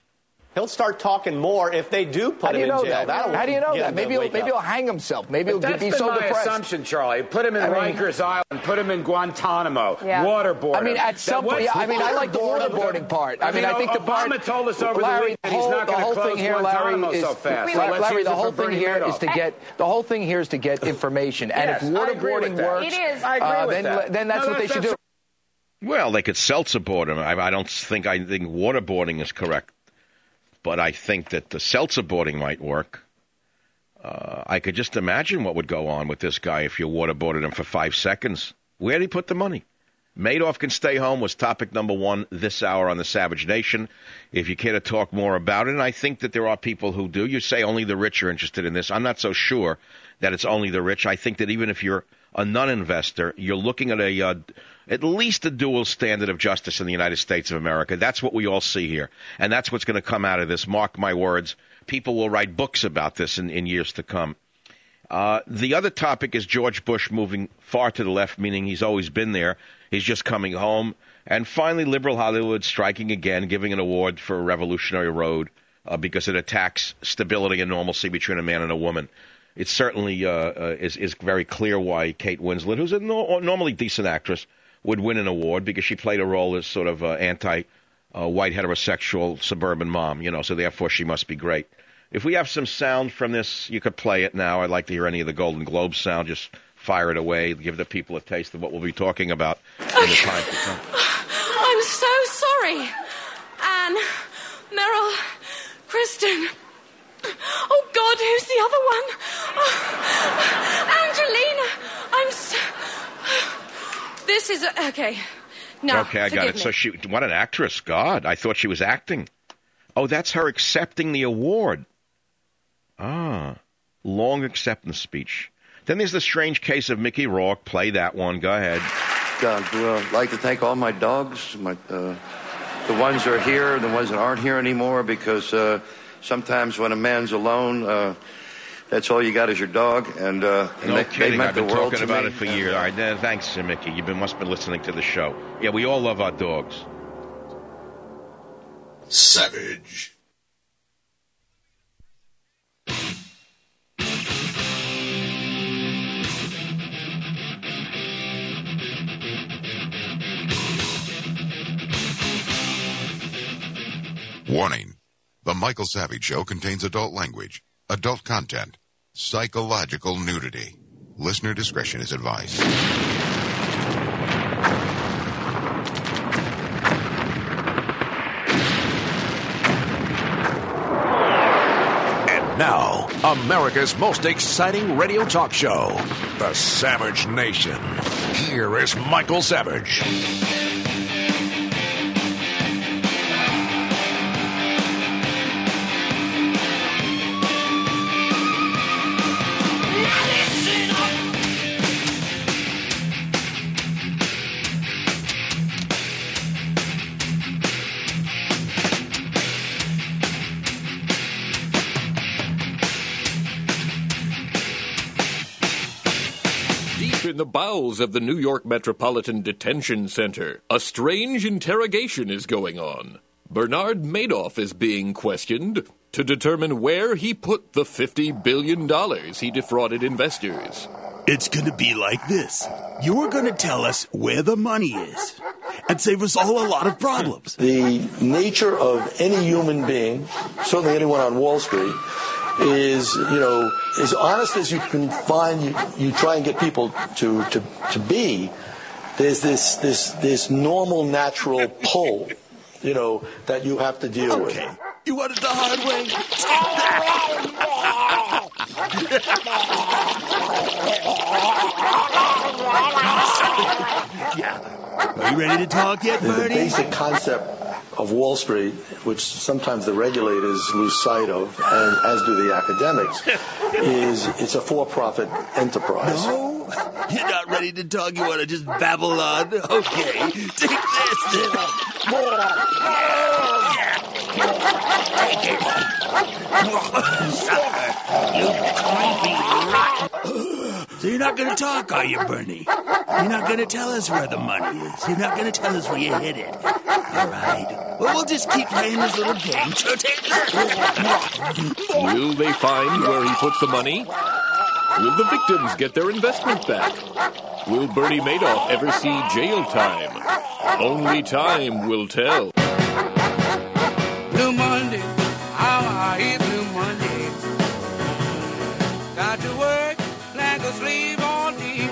He'll start talking more if they do put him in jail. How do you know that? Maybe he'll hang himself. Maybe he'll be so depressed. That's my assumption, Charlie. Put him in Rikers Island. Put him in Guantanamo. Waterboard. I mean, at some point, I like the waterboarding part. I think the part. Obama told us over the week that he's not going to close Guantanamo so fast. Larry, the whole thing here is to get information. And if waterboarding works, then that's what they should do. Well, they could seltzer board him. I think waterboarding is correct. But I think that the seltzer boarding might work. I could just imagine what would go on with this guy if you waterboarded him for 5 seconds. Where'd he put the money? Madoff can stay home was topic number 1 this hour on the Savage Nation. If you care to talk more about it, and I think that there are people who do. You say only the rich are interested in this. I'm not so sure that it's only the rich. I think that even if you're a non-investor, you're looking at at least a dual standard of justice in the United States of America. That's what we all see here. And that's what's going to come out of this. Mark my words. People will write books about this in years to come. The other topic is George Bush moving far to the left, meaning he's always been there. He's just coming home. And finally, liberal Hollywood striking again, giving an award for Revolutionary Road because it attacks stability and normalcy between a man and a woman. It certainly is very clear why Kate Winslet, who's a normally decent actress, would win an award because she played a role as sort of anti-white heterosexual suburban mom, so therefore she must be great. If we have some sound from this, you could play it now. I'd like to hear any of the Golden Globe sound. Just fire it away. Give the people a taste of what we'll be talking about in the time to come. I'm so sorry. Anne, Meryl, Kristen. Oh, God, who's the other one? Angelina. This is... Okay. No, okay, I got it. So what an actress. God, I thought she was acting. Oh, that's her accepting the award. Long acceptance speech. Then there's the strange case of Mickey Rourke. Play that one. Go ahead. I'd like to thank all my dogs, the ones that are here, the ones that aren't here anymore, because sometimes when a man's alone, that's all you got is your dog. And no kidding. I've been talking about me. It for years. All right, thanks, Mickey. You must have been listening to the show. Yeah, we all love our dogs. Savage. Warning. The Michael Savage Show contains adult language, adult content, psychological nudity. Listener discretion is advised. And now, America's most exciting radio talk show, The Savage Nation. Here is Michael Savage. In the bowels of the New York Metropolitan Detention Center, a strange interrogation is going on. Bernard Madoff is being questioned to determine where he put the $50 billion he defrauded investors. It's going to be like this. You're going to tell us where the money is and save us all a lot of problems. The nature of any human being, certainly anyone on Wall Street, is, as honest as you can find, you try and get people to be. There's this normal, natural pull, that you have to deal with. You want it the hard way? Yeah. Are you ready to talk yet, Bernie? The basic concept of Wall Street, which sometimes the regulators lose sight of, and as do the academics, is it's a for-profit enterprise. No? You're not ready to talk? You want to just babble on? Okay. Take this. Take it. Sucker. You creepy rotten. So you're not going to talk, are you, Bernie? You're not going to tell us where the money is. You're not going to tell us where you hid it. All right. Well, we'll just keep playing this little game. Will they find where he put the money? Will the victims get their investment back? Will Bernie Madoff ever see jail time? Only time will tell. Blue Monday, how I hate Blue Monday. Got to work like a slave all day.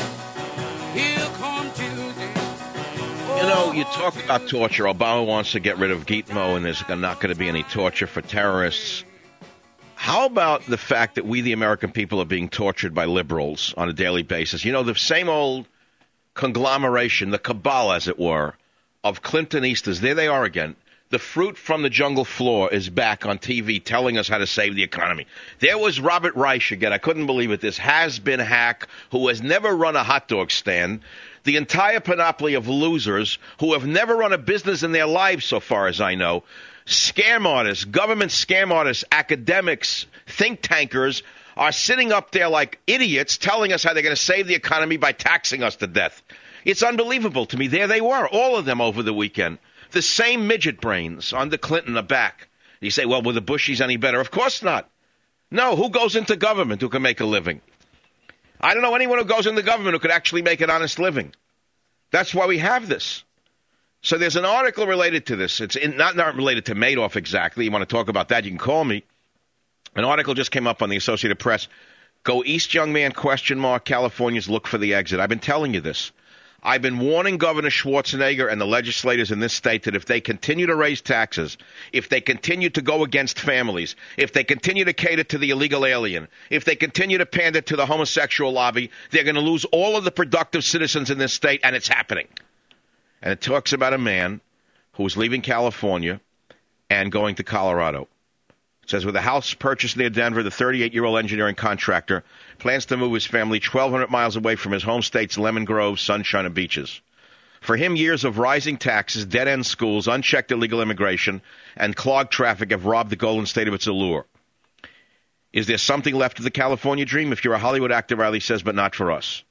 Here come Tuesday. You know, you talk about torture. Obama wants to get rid of Gitmo, and there's not going to be any torture for terrorists. How about the fact that we, the American people, are being tortured by liberals on a daily basis? You know, the same old conglomeration, the cabal, as it were, of Clintonistas. There they are again. The fruit from the jungle floor is back on TV telling us how to save the economy. There was Robert Reich again. I couldn't believe it. This has-been hack who has never run a hot dog stand. The entire panoply of losers who have never run a business in their lives, so far as I know. Scam artists, government scam artists, academics, think tankers are sitting up there like idiots telling us how they're going to save the economy by taxing us to death. It's unbelievable to me. There they were, all of them over the weekend. The same midget brains under Clinton are back. You say, well, were the Bushies any better? Of course not. No, who goes into government who can make a living? I don't know anyone who goes into government who could actually make an honest living. That's why we have this. So there's an article related to this. It's not related to Madoff exactly. You want to talk about that, you can call me. An article just came up on the Associated Press. Go east, young man, ? Californians look for the exit. I've been telling you this. I've been warning Governor Schwarzenegger and the legislators in this state that if they continue to raise taxes, if they continue to go against families, if they continue to cater to the illegal alien, if they continue to pander to the homosexual lobby, they're going to lose all of the productive citizens in this state, and it's happening. And it talks about a man who was leaving California and going to Colorado. It says, with a house purchased near Denver, the 38-year-old engineering contractor plans to move his family 1,200 miles away from his home state's lemon grove, sunshine, and beaches. For him, years of rising taxes, dead-end schools, unchecked illegal immigration, and clogged traffic have robbed the Golden State of its allure. Is there something left of the California dream? If you're a Hollywood actor, Riley says, but not for us.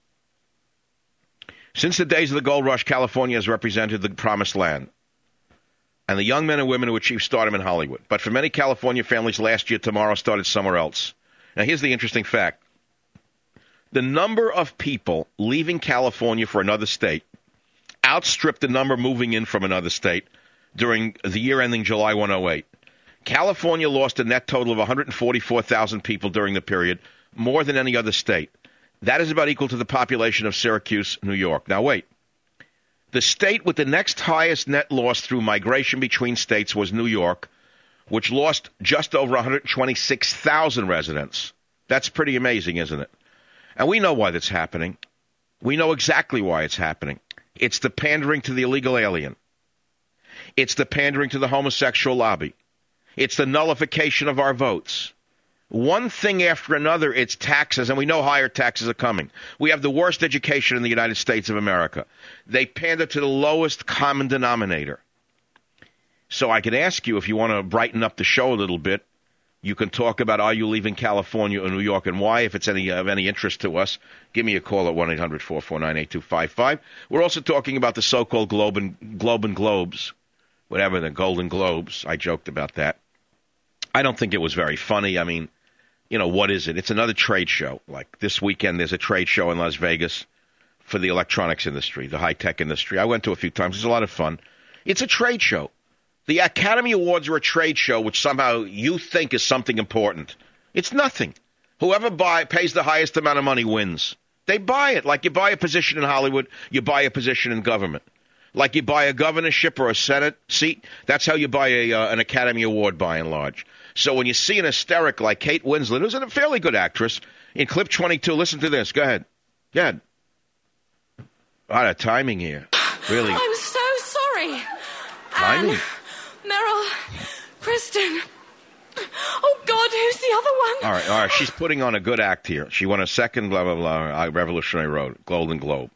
Since the days of the gold rush, California has represented the promised land and the young men and women who achieved stardom in Hollywood. But for many California families, last year, tomorrow started somewhere else. Now, here's the interesting fact. The number of people leaving California for another state outstripped the number moving in from another state during the year ending July 108. California lost a net total of 144,000 people during the period, more than any other state. That is about equal to the population of Syracuse, New York. Now, wait. The state with the next highest net loss through migration between states was New York, which lost just over 126,000 residents. That's pretty amazing, isn't it? And we know why that's happening. We know exactly why it's happening. It's the pandering to the illegal alien. It's the pandering to the homosexual lobby. It's the nullification of our votes. One thing after another, it's taxes, and we know higher taxes are coming. We have the worst education in the United States of America. They pander to the lowest common denominator. So I could ask you, if you want to brighten up the show a little bit, you can talk about, are you leaving California or New York and why? If it's of any interest to us, give me a call at 1-800-449-8255. We're also talking about the so-called Globe and Globes, whatever, the Golden Globes. I joked about that. I don't think it was very funny. I mean, you know, what is it? It's another trade show. Like this weekend, there's a trade show in Las Vegas for the electronics industry, the high-tech industry. I went to a few times. It's a lot of fun. It's a trade show. The Academy Awards are a trade show which somehow you think is something important. It's nothing. Whoever pays the highest amount of money wins. They buy it. Like you buy a position in Hollywood, you buy a position in government. Like you buy a governorship or a Senate seat, that's how you buy an Academy Award by and large. So when you see an hysteric like Kate Winslet, who's a fairly good actress, in clip 22, listen to this. Go ahead. Go ahead. A lot of timing here. Really. I'm so sorry. Timing? Meryl, Kristen. Oh, God, who's the other one? All right. She's putting on a good act here. She won a second, blah, blah, blah, Revolutionary Road, Golden Globe.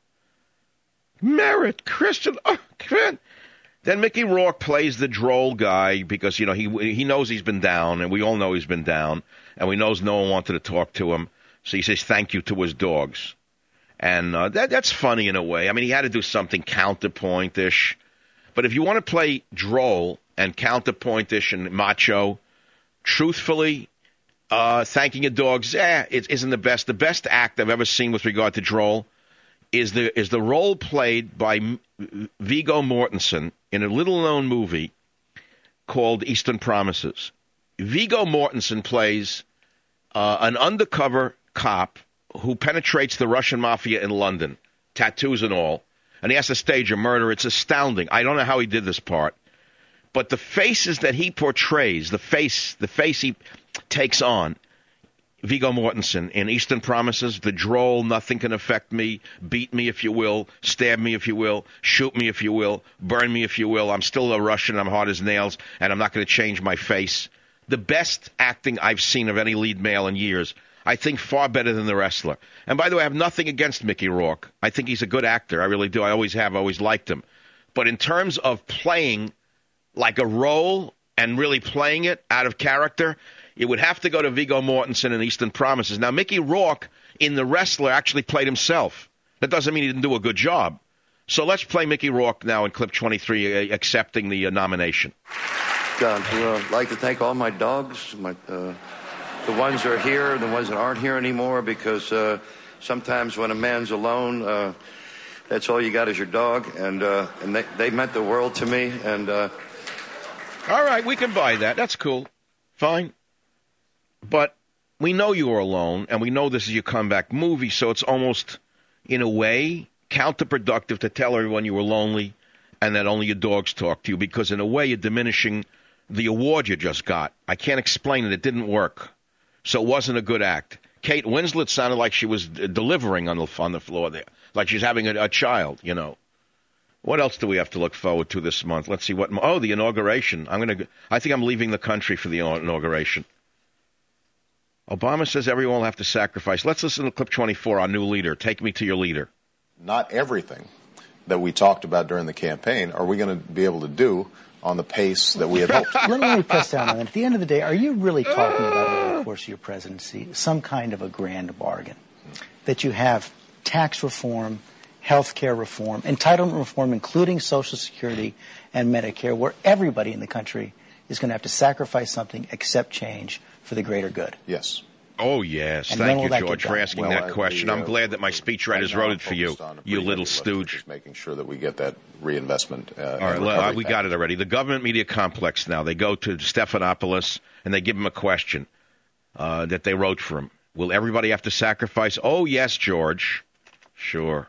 Merit, Kristen. Oh, man. Then Mickey Rourke plays the droll guy because, you know, he knows he's been down, and we all know he's been down, and we knows no one wanted to talk to him, so he says thank you to his dogs. And that's funny in a way. I mean, he had to do something counterpoint-ish, But if you want to play droll and counterpointish and macho, truthfully, thanking your dogs, it isn't the best. The best act I've ever seen with regard to droll is the role played by Viggo Mortensen in a little-known movie called Eastern Promises. Viggo Mortensen plays an undercover cop who penetrates the Russian mafia in London, tattoos and all, and he has to stage a murder. It's astounding. I don't know how he did this part, but the faces that he portrays, the face he takes on, Viggo Mortensen in Eastern Promises, the droll, nothing can affect me, beat me if you will, stab me if you will, shoot me if you will, burn me if you will, I'm still a Russian, I'm hard as nails, and I'm not going to change my face. The best acting I've seen of any lead male in years. I think far better than the wrestler. And by the way, I have nothing against Mickey Rourke. I think he's a good actor. I really do. I always have. I always liked him. But in terms of playing like a role and really playing it out of character, it would have to go to Viggo Mortensen in Eastern Promises. Now, Mickey Rourke in The Wrestler actually played himself. That doesn't mean he didn't do a good job. So let's play Mickey Rourke now in clip 23, accepting the nomination. I'd like to thank all my dogs, the ones that are here, the ones that aren't here anymore, because sometimes when a man's alone, that's all you got is your dog, and they meant the world to me. And all right, we can buy that. That's cool. Fine. But we know you were alone, and we know this is your comeback movie, so it's almost, in a way, counterproductive to tell everyone you were lonely and that only your dogs talk to you, because in a way you're diminishing the award you just got. I can't explain it. It didn't work. So it wasn't a good act. Kate Winslet sounded like she was delivering on the floor there, like she's having a child, you know. What else do we have to look forward to this month? Let's see the inauguration. I think I'm leaving the country for the inauguration. Obama says everyone will have to sacrifice. Let's listen to clip 24, our new leader. Take me to your leader. Not everything that we talked about during the campaign are we going to be able to do on the pace that we had hoped. Let me press down on that. At the end of the day, are you really talking about, over the course of your presidency, some kind of a grand bargain? That you have tax reform, health care reform, entitlement reform, including Social Security and Medicare, where everybody in the country is going to have to sacrifice something, accept change for the greater good? Yes. Oh, yes. And thank you, George, for asking that question. I'm glad that my speechwriters wrote it for you, you little stooge. Just making sure that we get that reinvestment. All right, we got it already. The government media complex now, they go to Stephanopoulos and they give him a question that they wrote for him. Will everybody have to sacrifice? Oh, yes, George. Sure.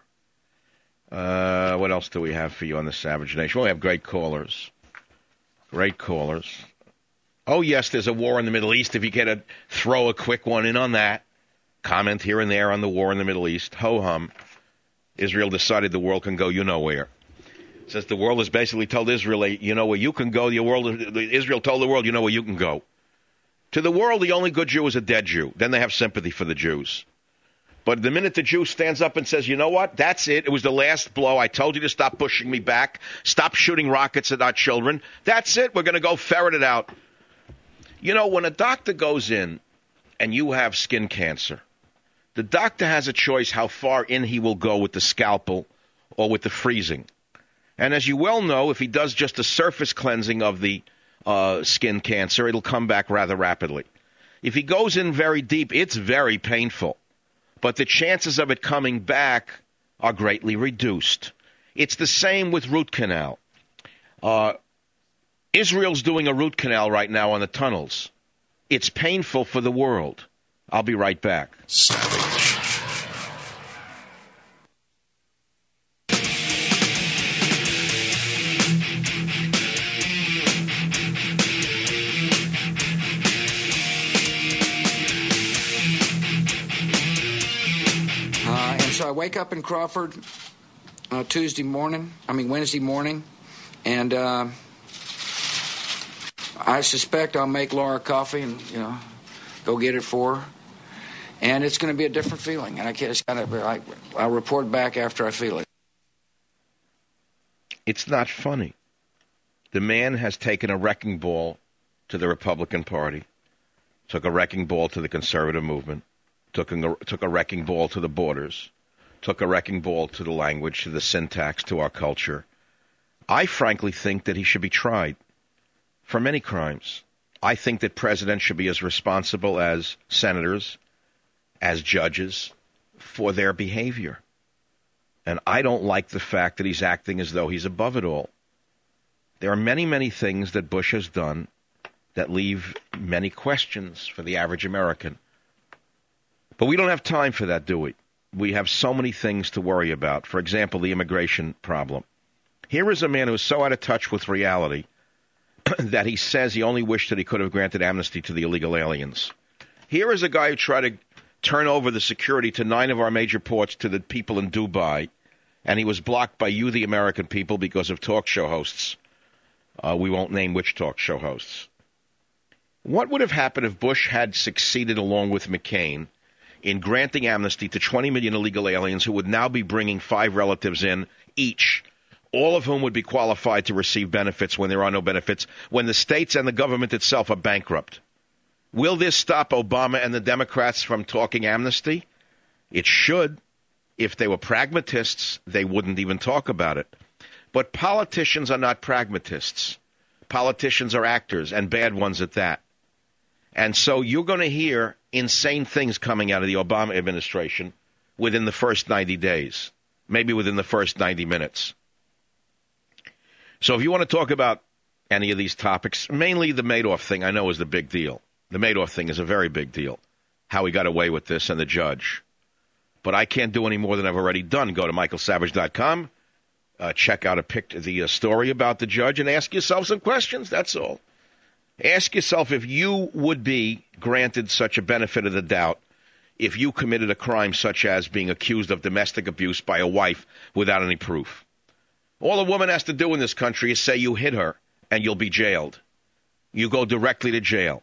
What else do we have for you on the Savage Nation? Well, we have great callers. Great callers. Oh, yes, there's a war in the Middle East. If you get to throw a quick one in on that, comment here and there on the war in the Middle East. Ho-hum. Israel decided the world can go you-know-where. It says the world has basically told Israel, you know where you can go. Israel told the world, you know where you can go. To the world, the only good Jew is a dead Jew. Then they have sympathy for the Jews. But the minute the Jew stands up and says, you know what, that's it. It was the last blow. I told you to stop pushing me back. Stop shooting rockets at our children. That's it. We're going to go ferret it out. You know, when a doctor goes in and you have skin cancer, the doctor has a choice how far in he will go with the scalpel or with the freezing. And as you well know, if he does just a surface cleansing of the skin cancer, it'll come back rather rapidly. If he goes in very deep, it's very painful. But the chances of it coming back are greatly reduced. It's the same with root canal. Israel's doing a root canal right now on the tunnels. It's painful for the world. I'll be right back. Savage. And so I wake up in Crawford Wednesday morning, and I suspect I'll make Laura coffee and, go get it for her. And it's going to be a different feeling. And I'll report back after I feel it. It's not funny. The man has taken a wrecking ball to the Republican Party, took a wrecking ball to the conservative movement, took a wrecking ball to the borders, took a wrecking ball to the language, to the syntax, to our culture. I frankly think that he should be tried for many crimes. I think that presidents should be as responsible as senators, as judges, for their behavior. And I don't like the fact that he's acting as though he's above it all. There are many, many things that Bush has done that leave many questions for the average American. But we don't have time for that, do we? We have so many things to worry about. For example, the immigration problem. Here is a man who is so out of touch with reality that he says he only wished that he could have granted amnesty to the illegal aliens. Here is a guy who tried to turn over the security to 9 of our major ports to the people in Dubai, and he was blocked by you, the American people, because of talk show hosts. We won't name which talk show hosts. What would have happened if Bush had succeeded, along with McCain, in granting amnesty to 20 million illegal aliens who would now be bringing 5 relatives in each, all of whom would be qualified to receive benefits when there are no benefits, when the states and the government itself are bankrupt? Will this stop Obama and the Democrats from talking amnesty? It should. If they were pragmatists, they wouldn't even talk about it. But politicians are not pragmatists. Politicians are actors, and bad ones at that. And so you're going to hear insane things coming out of the Obama administration within the first 90 days, maybe within the first 90 minutes. So if you want to talk about any of these topics, mainly the Madoff thing, I know is the big deal. The Madoff thing is a very big deal, how he got away with this and the judge. But I can't do any more than I've already done. Go to michaelsavage.com, check out the story about the judge, and ask yourself some questions. That's all. Ask yourself if you would be granted such a benefit of the doubt if you committed a crime such as being accused of domestic abuse by a wife without any proof. All a woman has to do in this country is say you hit her, and you'll be jailed. You go directly to jail.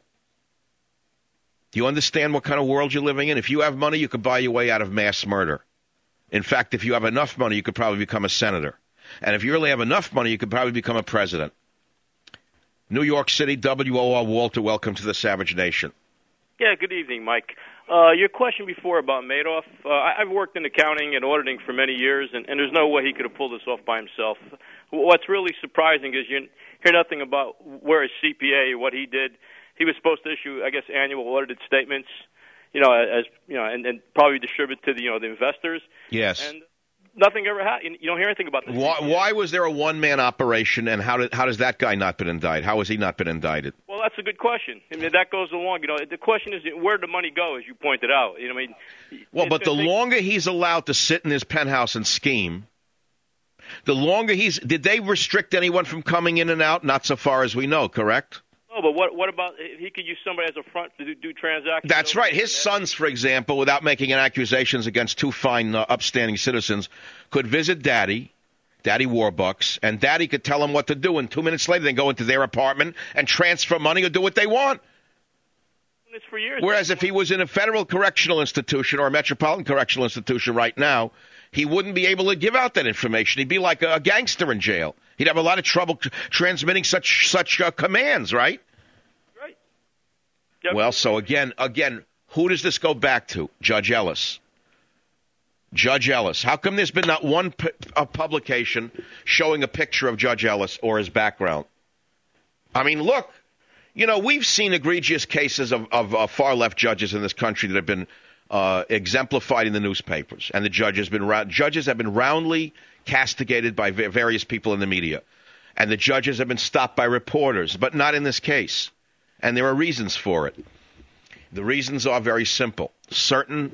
Do you understand what kind of world you're living in? If you have money, you could buy your way out of mass murder. In fact, if you have enough money, you could probably become a senator. And if you really have enough money, you could probably become a president. New York City, WOR Walter, welcome to the Savage Nation. Yeah, good evening, Mike. Your question before about Madoff, I've worked in accounting and auditing for many years, and there's no way he could have pulled this off by himself. What's really surprising is you hear nothing about where his CPA, what he did. He was supposed to issue, I guess, annual audited statements, and probably distribute to the investors. Yes. And nothing ever happened. You don't hear anything about this. Why was there a one-man operation, and how does that guy not been indicted? How has he not been indicted? Well, that's a good question. I mean, that goes along. The question is where did the money go, as you pointed out. Well, but the longer he's allowed to sit in his penthouse and scheme, the longer did they restrict anyone from coming in and out? Not so far as we know, correct? No, but what about he could use somebody as a front to do transactions? That's right. His sons, for example, without making any accusations against 2 fine, upstanding citizens, could visit Daddy Warbucks, and Daddy could tell them what to do, and 2 minutes later they go into their apartment and transfer money or do what they want. This for years. Whereas if he was in a federal correctional institution or a metropolitan correctional institution right now, he wouldn't be able to give out that information. He'd be like a gangster in jail. He'd have a lot of trouble transmitting such commands, right? Right. Yep. Well, so again, who does this go back to? Judge Ellis. Judge Ellis. How come there's been not one publication showing a picture of Judge Ellis or his background? I mean, look, we've seen egregious cases of far-left judges in this country that have been exemplified in the newspapers, and the judges have been roundly castigated by various people in the media, and the judges have been stopped by reporters, but not in this case, and there are reasons for it. The reasons are very simple. Certain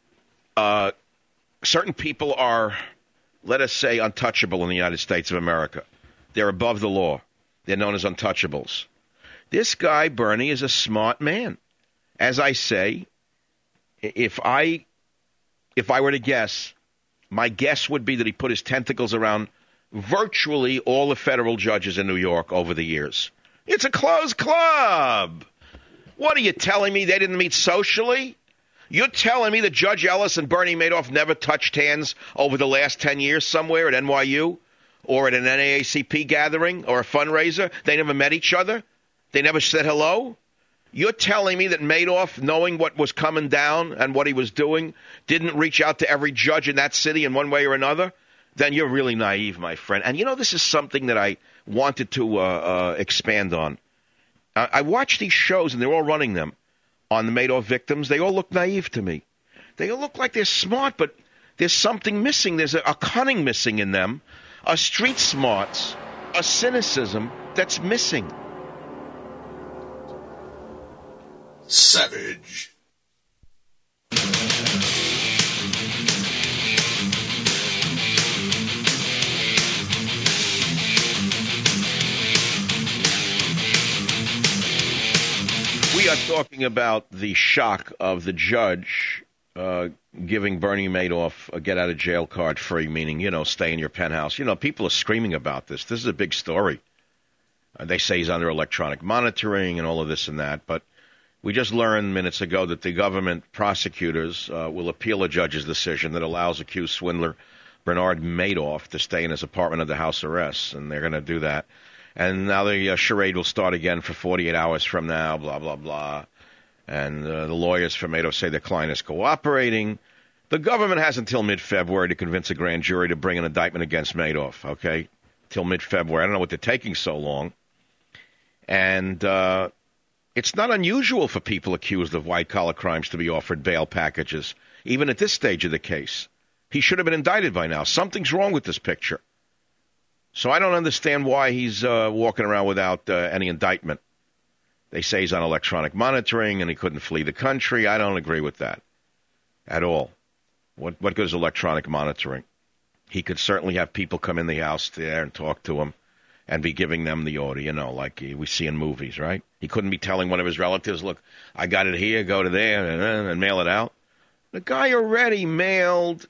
people are, let us say, untouchable in the United States of America. They're above the law. They're known as untouchables. This guy, Bernie, is a smart man. As I say, if I were to guess, my guess would be that he put his tentacles around virtually all the federal judges in New York over the years. It's a closed club. What are you telling me? They didn't meet socially? You're telling me that Judge Ellis and Bernie Madoff never touched hands over the last 10 years somewhere at NYU or at an NAACP gathering or a fundraiser? They never met each other? They never said hello? You're telling me that Madoff, knowing what was coming down and what he was doing, didn't reach out to every judge in that city in one way or another then you're really naive, my friend. And you know, this is something that I wanted to expand on. I watch these shows, and they're all running them on the Madoff victims. They all look naive to me. They all look like they're smart, but there's something missing. There's a cunning missing in them, a street smarts, a cynicism that's missing. Savage. We are talking about the shock of the judge giving Bernie Madoff a get-out-of-jail card free, meaning, you know, stay in your penthouse. You know, people are screaming about this. This is a big story. They say he's under electronic monitoring and all of this and that, but we just learned minutes ago that the government prosecutors will appeal a judge's decision that allows accused swindler Bernard Madoff to stay in his apartment under house arrest, and they're going to do that. And now the charade will start again for 48 hours from now, blah, blah, blah. And the lawyers for Madoff say their client is cooperating. The government has until mid-February to convince a grand jury to bring an indictment against Madoff, okay? Till mid-February. I don't know what they're taking so long. And it's not unusual for people accused of white-collar crimes to be offered bail packages, even at this stage of the case. He should have been indicted by now. Something's wrong with this picture. So I don't understand why he's walking around without any indictment. They say he's on electronic monitoring and he couldn't flee the country. I don't agree with that at all. What good is electronic monitoring? He could certainly have people come in the house there and talk to him and be giving them the order, you know, like we see in movies, right? He couldn't be telling one of his relatives, look, I got it here, go to there, and mail it out. The guy already mailed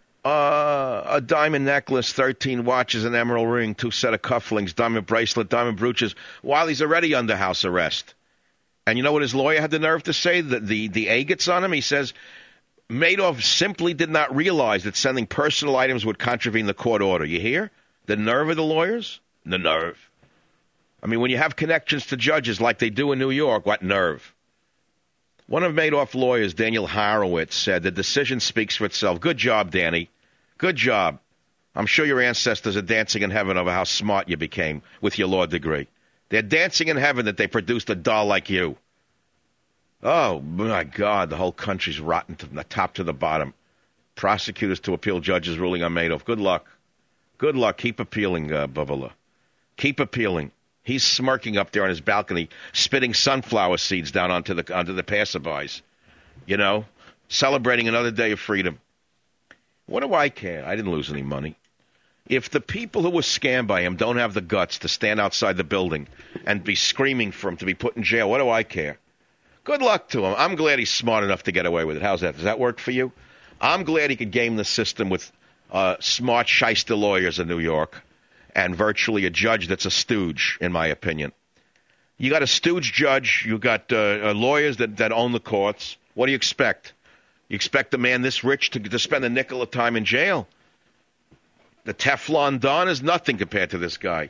a diamond necklace, 13 watches, an emerald ring, 2 set of cufflinks, diamond bracelet, diamond brooches, while he's already under house arrest. And you know what his lawyer had the nerve to say? The agates on him? He says, Madoff simply did not realize that sending personal items would contravene the court order. You hear? The nerve of the lawyers? The nerve. I mean, when you have connections to judges like they do in New York, what nerve? One of Madoff's lawyers, Daniel Horowitz, said the decision speaks for itself. Good job, Danny. Good job. I'm sure your ancestors are dancing in heaven over how smart you became with your law degree. They're dancing in heaven that they produced a doll like you. Oh, my God, the whole country's rotten from the top to the bottom. Prosecutors to appeal judges' ruling on Madoff. Good luck. Good luck. Keep appealing, Bubala. Keep appealing. He's smirking up there on his balcony, spitting sunflower seeds down onto the passerbys. You know, celebrating another day of freedom. What do I care? I didn't lose any money. If the people who were scammed by him don't have the guts to stand outside the building and be screaming for him to be put in jail, what do I care? Good luck to him. I'm glad he's smart enough to get away with it. How's that? Does that work for you? I'm glad he could game the system with smart shyster lawyers in New York and virtually a judge that's a stooge, in my opinion. You got a stooge judge. You got lawyers that own the courts. What do you expect? You expect a man this rich to spend a nickel of time in jail? The Teflon Don is nothing compared to this guy.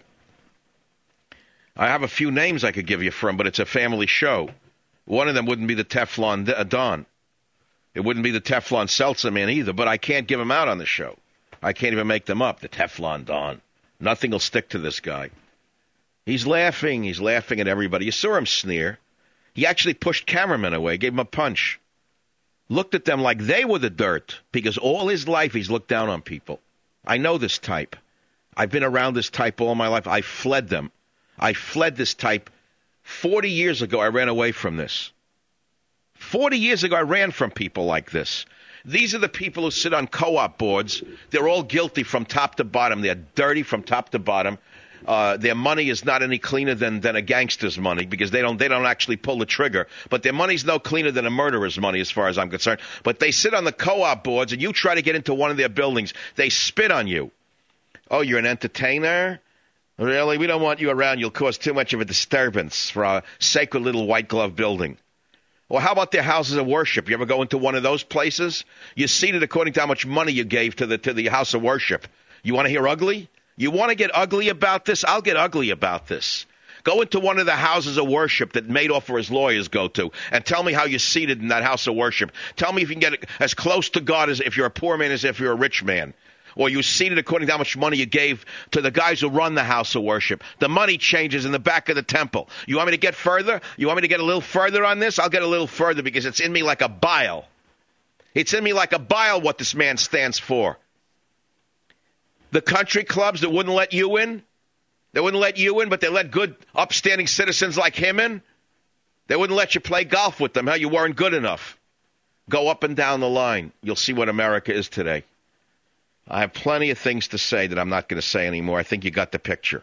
I have a few names I could give you from, but it's a family show. One of them wouldn't be the Teflon Don. It wouldn't be the Teflon Seltzer man either, but I can't give them out on the show. I can't even make them up. The Teflon Don. Nothing will stick to this guy. He's laughing. He's laughing at everybody. You saw him sneer. He actually pushed cameramen away, gave him a punch. Looked at them like they were the dirt, because all his life he's looked down on people. I know this type. I've been around this type all my life. I fled them. I fled this type. 40 years ago, I ran away from this. 40 years ago, I ran from people like this. These are the people who sit on co-op boards. They're all guilty from top to bottom. They're dirty from top to bottom. Their money is not any cleaner than a gangster's money because they don't actually pull the trigger. But their money's no cleaner than a murderer's money as far as I'm concerned. But they sit on the co-op boards and you try to get into one of their buildings. They spit on you. Oh, you're an entertainer? Really? We don't want you around. You'll cause too much of a disturbance for a sacred little white glove building. Well, how about their houses of worship? You ever go into one of those places? You're seated according to how much money you gave to the house of worship. You want to hear ugly? You want to get ugly about this? I'll get ugly about this. Go into one of the houses of worship that Madoff or his lawyers go to and tell me how you're seated in that house of worship. Tell me if you can get as close to God as if you're a poor man as if you're a rich man. or you seated according to how much money you gave to the guys who run the house of worship. The money changes in the back of the temple. You want me to get further? You want me to get a little further on this? I'll get a little further because it's in me like a bile. It's in me like a bile what this man stands for. The country clubs that wouldn't let you in, but they let good, upstanding citizens like him in. They wouldn't let you play golf with them. You weren't good enough. Go up and down the line. You'll see what America is today. I have plenty of things to say that I'm not going to say anymore. I think you got the picture.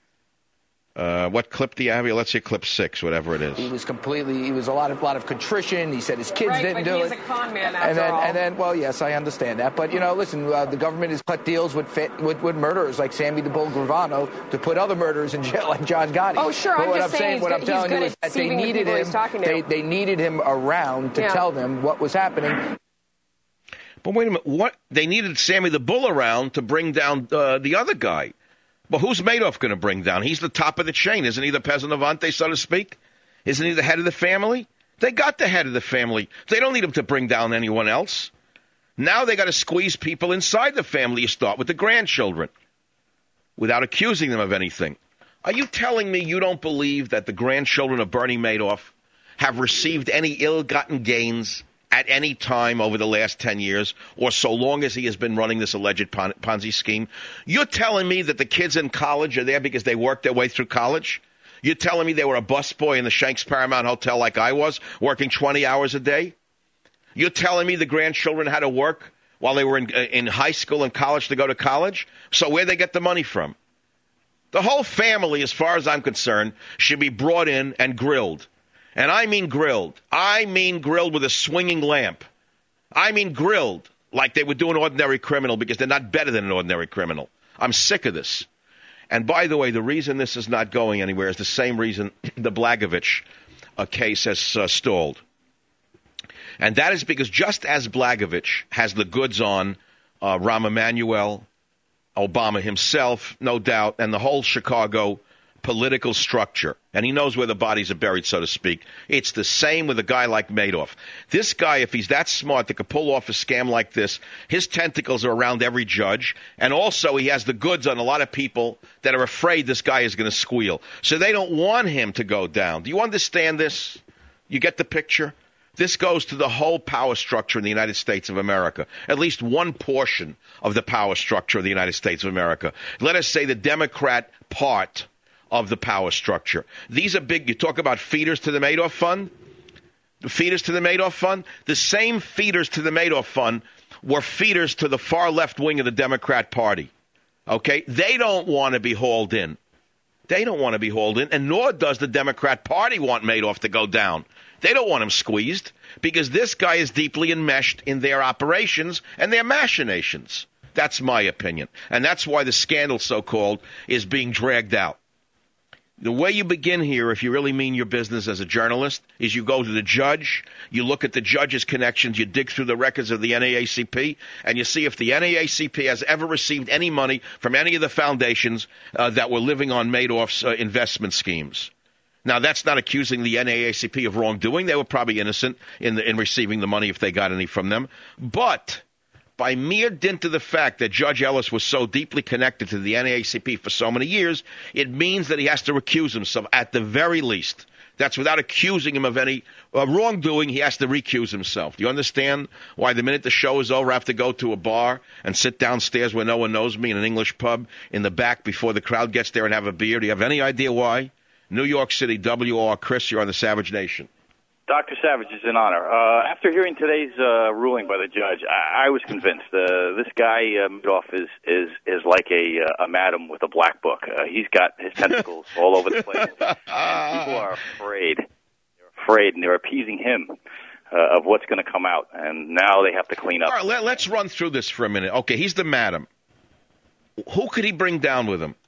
What clip do you have here? Let's see clip 6, whatever it is. He was a lot of contrition. He said his kids didn't do it. He's a con man after all. And then, well, yes, I understand that. But, listen, the government has cut deals with murderers like Sammy the Bull Gravano to put other murderers in jail like John Gotti. Oh, sure. But I'm just saying what I'm telling you is that they needed him around to tell them what was happening. But wait a minute. What? They needed Sammy the Bull around to bring down the other guy. But who's Madoff going to bring down? He's the top of the chain. Isn't he the peasant avante, so to speak? Isn't he the head of the family? They got the head of the family. They don't need him to bring down anyone else. Now they got to squeeze people inside the family. You start with the grandchildren without accusing them of anything. Are you telling me you don't believe that the grandchildren of Bernie Madoff have received any ill-gotten gains at any time over the last 10 years or so long as he has been running this alleged Ponzi scheme? You're telling me that the kids in college are there because they worked their way through college? You're telling me they were a busboy in the Shanks Paramount Hotel like I was, working 20 hours a day? You're telling me the grandchildren had to work while they were in high school and college to go to college? So where'd they get the money from? The whole family, as far as I'm concerned, should be brought in and grilled. And I mean grilled. I mean grilled with a swinging lamp. I mean grilled like they would do an ordinary criminal because they're not better than an ordinary criminal. I'm sick of this. And by the way, the reason this is not going anywhere is the same reason the Blagojevich case has stalled. And that is because just as Blagojevich has the goods on Rahm Emanuel, Obama himself, no doubt, and the whole Chicago political structure, and he knows where the bodies are buried, so to speak. It's the same with a guy like Madoff. This guy, if he's that smart that could pull off a scam like this, his tentacles are around every judge, and also he has the goods on a lot of people that are afraid this guy is going to squeal. So they don't want him to go down. Do you understand this? You get the picture? This goes to the whole power structure in the United States of America, at least one portion of the power structure of the United States of America. Let us say the Democrat part of the power structure. These are big. You talk about feeders to the Madoff Fund? The feeders to the Madoff Fund? The same feeders to the Madoff Fund were feeders to the far left wing of the Democrat Party. Okay? They don't want to be hauled in. They don't want to be hauled in, and nor does the Democrat Party want Madoff to go down. They don't want him squeezed because this guy is deeply enmeshed in their operations and their machinations. That's my opinion. And that's why the scandal, so-called, is being dragged out. The way you begin here, if you really mean your business as a journalist, is you go to the judge, you look at the judge's connections, you dig through the records of the NAACP, and you see if the NAACP has ever received any money from any of the foundations that were living on Madoff's investment schemes. Now, that's not accusing the NAACP of wrongdoing. They were probably innocent in receiving the money if they got any from them. But by mere dint of the fact that Judge Ellis was so deeply connected to the NAACP for so many years, it means that he has to recuse himself at the very least. That's without accusing him of any wrongdoing. He has to recuse himself. Do you understand why the minute the show is over, I have to go to a bar and sit downstairs where no one knows me in an English pub in the back before the crowd gets there and have a beer? Do you have any idea why? New York City, WR. Chris, you're on the Savage Nation. Dr. Savage, it's an honor. After hearing today's ruling by the judge, I was convinced this guy Madoff is like a madam with a black book. He's got his tentacles all over the place, and people are afraid. They're afraid, and they're appeasing him of what's going to come out. And now they have to clean up. All right, let's run through this for a minute. Okay, he's the madam. Who could he bring down with him?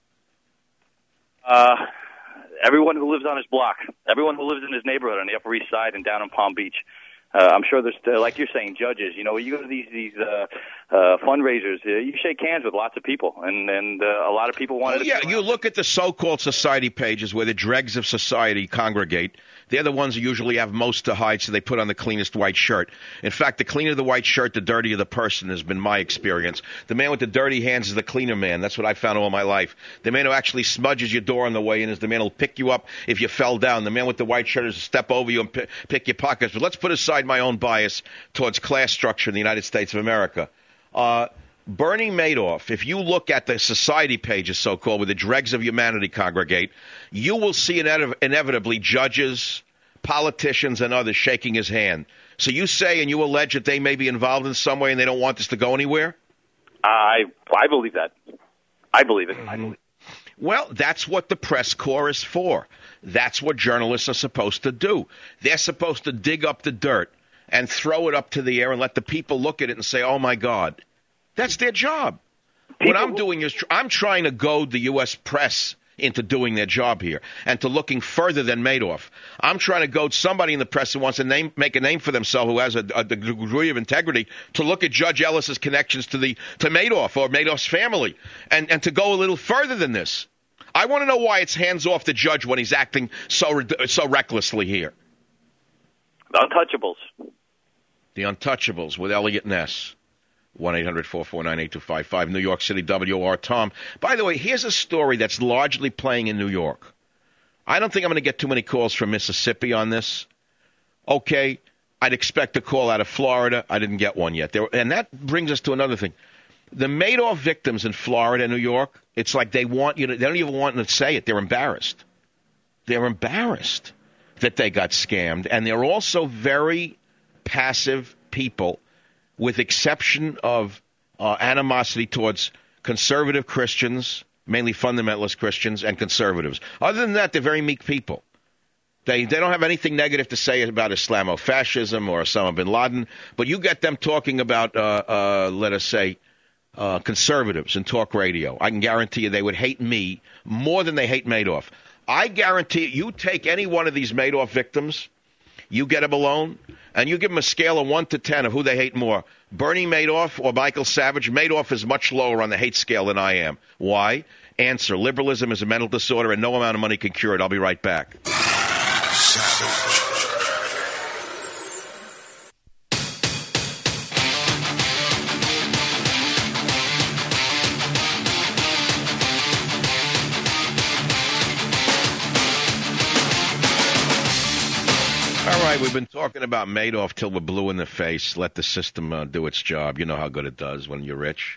Everyone who lives on his block, everyone who lives in his neighborhood on the Upper East Side and down in Palm Beach. I'm sure there's, like you're saying, judges. You know, you go to these fundraisers, you shake hands with lots of people, and a lot of people want to. Yeah, you look at the so-called society pages where the dregs of society congregate. They're the ones who usually have most to hide, so they put on the cleanest white shirt. In fact, the cleaner the white shirt, the dirtier the person has been my experience. The man with the dirty hands is the cleaner man. That's what I found all my life. The man who actually smudges your door on the way in is the man who'll pick you up if you fell down. The man with the white shirt is to step over you and pick your pockets. But let's put aside my own bias towards class structure in the United States of America. Bernie Madoff, if you look at the society pages, so-called, where the dregs of humanity congregate, you will see inevitably judges, politicians, and others shaking his hand. So you say and you allege that they may be involved in some way and they don't want this to go anywhere? I believe that. I believe it. Well, that's what the press corps is for. That's what journalists are supposed to do. They're supposed to dig up the dirt and throw it up to the air and let the people look at it and say, oh, my God. That's their job. What I'm doing is I'm trying to goad the U.S. press into doing their job here and to looking further than Madoff. I'm trying to goad somebody in the press who wants to make a name for themselves, who has a degree of integrity, to look at Judge Ellis's connections to Madoff or Madoff's family and to go a little further than this. I want to know why it's hands off the judge when he's acting so recklessly here. The Untouchables. The Untouchables with Elliot Ness. 1-800-449-8255, New York City, WR Tom. By the way, here's a story that's largely playing in New York. I don't think I'm going to get too many calls from Mississippi on this. Okay, I'd expect a call out of Florida. I didn't get one yet. And that brings us to another thing. The Madoff victims in Florida and New York, it's like they don't even want to say it. They're embarrassed. They're embarrassed that they got scammed. And they're also very passive people, with exception of animosity towards conservative Christians, mainly fundamentalist Christians, and conservatives. Other than that, they're very meek people. They don't have anything negative to say about Islamofascism or Osama bin Laden, but you get them talking about, let us say, conservatives in talk radio. I can guarantee you they would hate me more than they hate Madoff. I guarantee you take any one of these Madoff victims, you get them alone, and you give them a scale of 1 to 10 of who they hate more, Bernie Madoff or Michael Savage. Madoff is much lower on the hate scale than I am. Why? Answer: liberalism is a mental disorder, and no amount of money can cure it. I'll be right back. Savage. We've been talking about Madoff till we're blue in the face. Let the system do its job. You know how good it does when you're rich.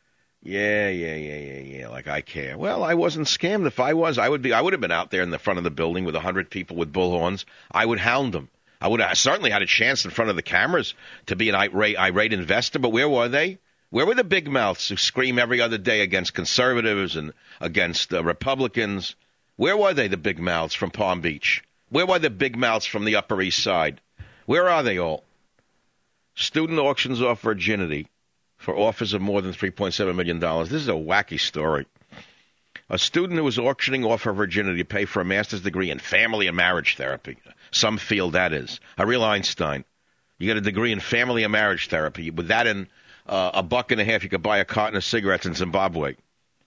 Yeah. Like I care. Well, I wasn't scammed. If I was, I would have been out there in the front of the building with 100 people with bullhorns. I would hound them. I certainly had a chance in front of the cameras to be an irate investor. But where were they? Where were the big mouths who scream every other day against conservatives and against Republicans? Where were they, the big mouths from Palm Beach? Where were the big mouths from the Upper East Side? Where are they all? Student auctions off virginity for offers of more than $3.7 million. This is a wacky story. A student who was auctioning off her virginity to pay for a master's degree in family and marriage therapy. Some field that is. A real Einstein. You get a degree in family and marriage therapy. With that and $1.50, you could buy a carton of cigarettes in Zimbabwe.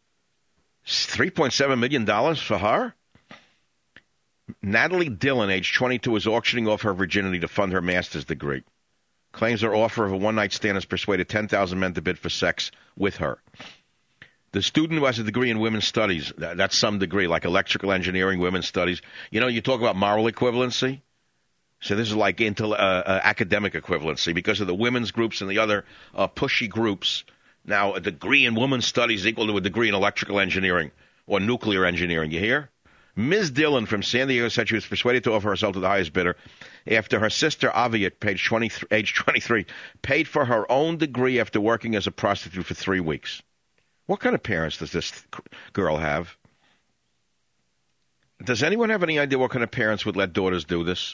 $3.7 million for her? Natalie Dillon, age 22, is auctioning off her virginity to fund her master's degree. Claims her offer of a one-night stand has persuaded 10,000 men to bid for sex with her. The student who has a degree in women's studies, that's some degree, like electrical engineering, women's studies. You know, you talk about moral equivalency. So this is like academic equivalency because of the women's groups and the other pushy groups. Now, a degree in women's studies is equal to a degree in electrical engineering or nuclear engineering. You hear? Ms. Dillon from San Diego said she was persuaded to offer herself to the highest bidder after her sister Aviat, age 23, paid for her own degree after working as a prostitute for 3 weeks. What kind of parents does this girl have? Does anyone have any idea what kind of parents would let daughters do this?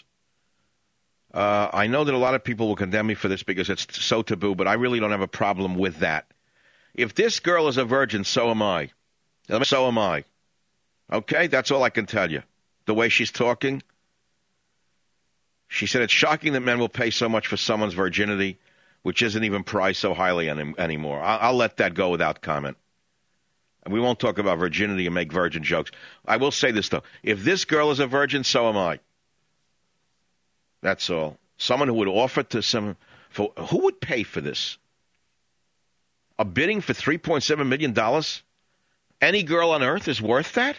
I know that a lot of people will condemn me for this because it's so taboo, but I really don't have a problem with that. If this girl is a virgin, so am I. So am I. Okay, that's all I can tell you. The way she's talking, She said, it's shocking that men will pay so much for someone's virginity, which isn't even prized so highly anymore. I'll let that go without comment. We won't talk about virginity and make virgin jokes. I will say this, though. If this girl is a virgin, so am I. That's all. Someone who would offer to some... who would pay for this? A bidding for $3.7 million? Any girl on earth is worth that?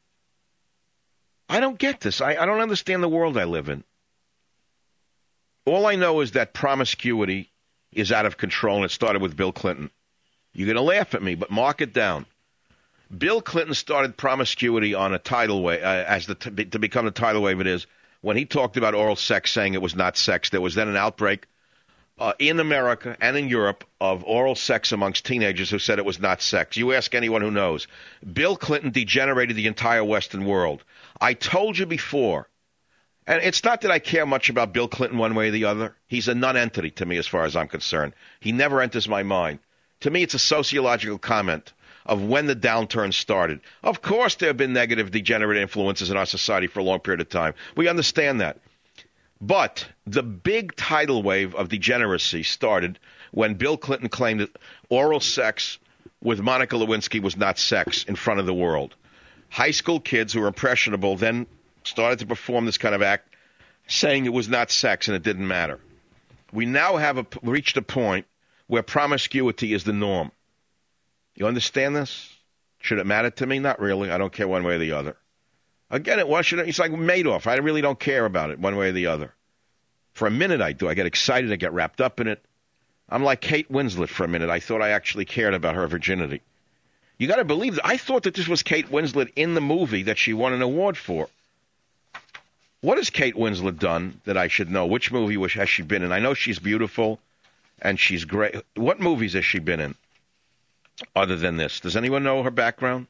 I don't get this. I don't understand the world I live in. All I know is that promiscuity is out of control, and it started with Bill Clinton. You're going to laugh at me, but mark it down. Bill Clinton started promiscuity on a tidal wave, to become the tidal wave it is, when he talked about oral sex, saying it was not sex. There was then an outbreak in America and in Europe of oral sex amongst teenagers who said it was not sex. You ask anyone who knows. Bill Clinton degenerated the entire Western world. I told you before, and it's not that I care much about Bill Clinton one way or the other. He's a non-entity to me as far as I'm concerned. He never enters my mind. To me, it's a sociological comment of when the downturn started. Of course, there have been negative, degenerate influences in our society for a long period of time. We understand that. But the big tidal wave of degeneracy started when Bill Clinton claimed that oral sex with Monica Lewinsky was not sex in front of the world. High school kids who were impressionable then started to perform this kind of act, saying it was not sex and it didn't matter. We now have reached a point where promiscuity is the norm. You understand this? Should it matter to me? Not really. I don't care one way or the other. Again, it's like Madoff. I really don't care about it one way or the other. For a minute I do. I get excited. I get wrapped up in it. I'm like Kate Winslet for a minute. I thought I actually cared about her virginity. You got to believe that. I thought that this was Kate Winslet in the movie that she won an award for. What has Kate Winslet done that I should know? Which movie has she been in? I know she's beautiful and she's great. What movies has she been in other than this? Does anyone know her background?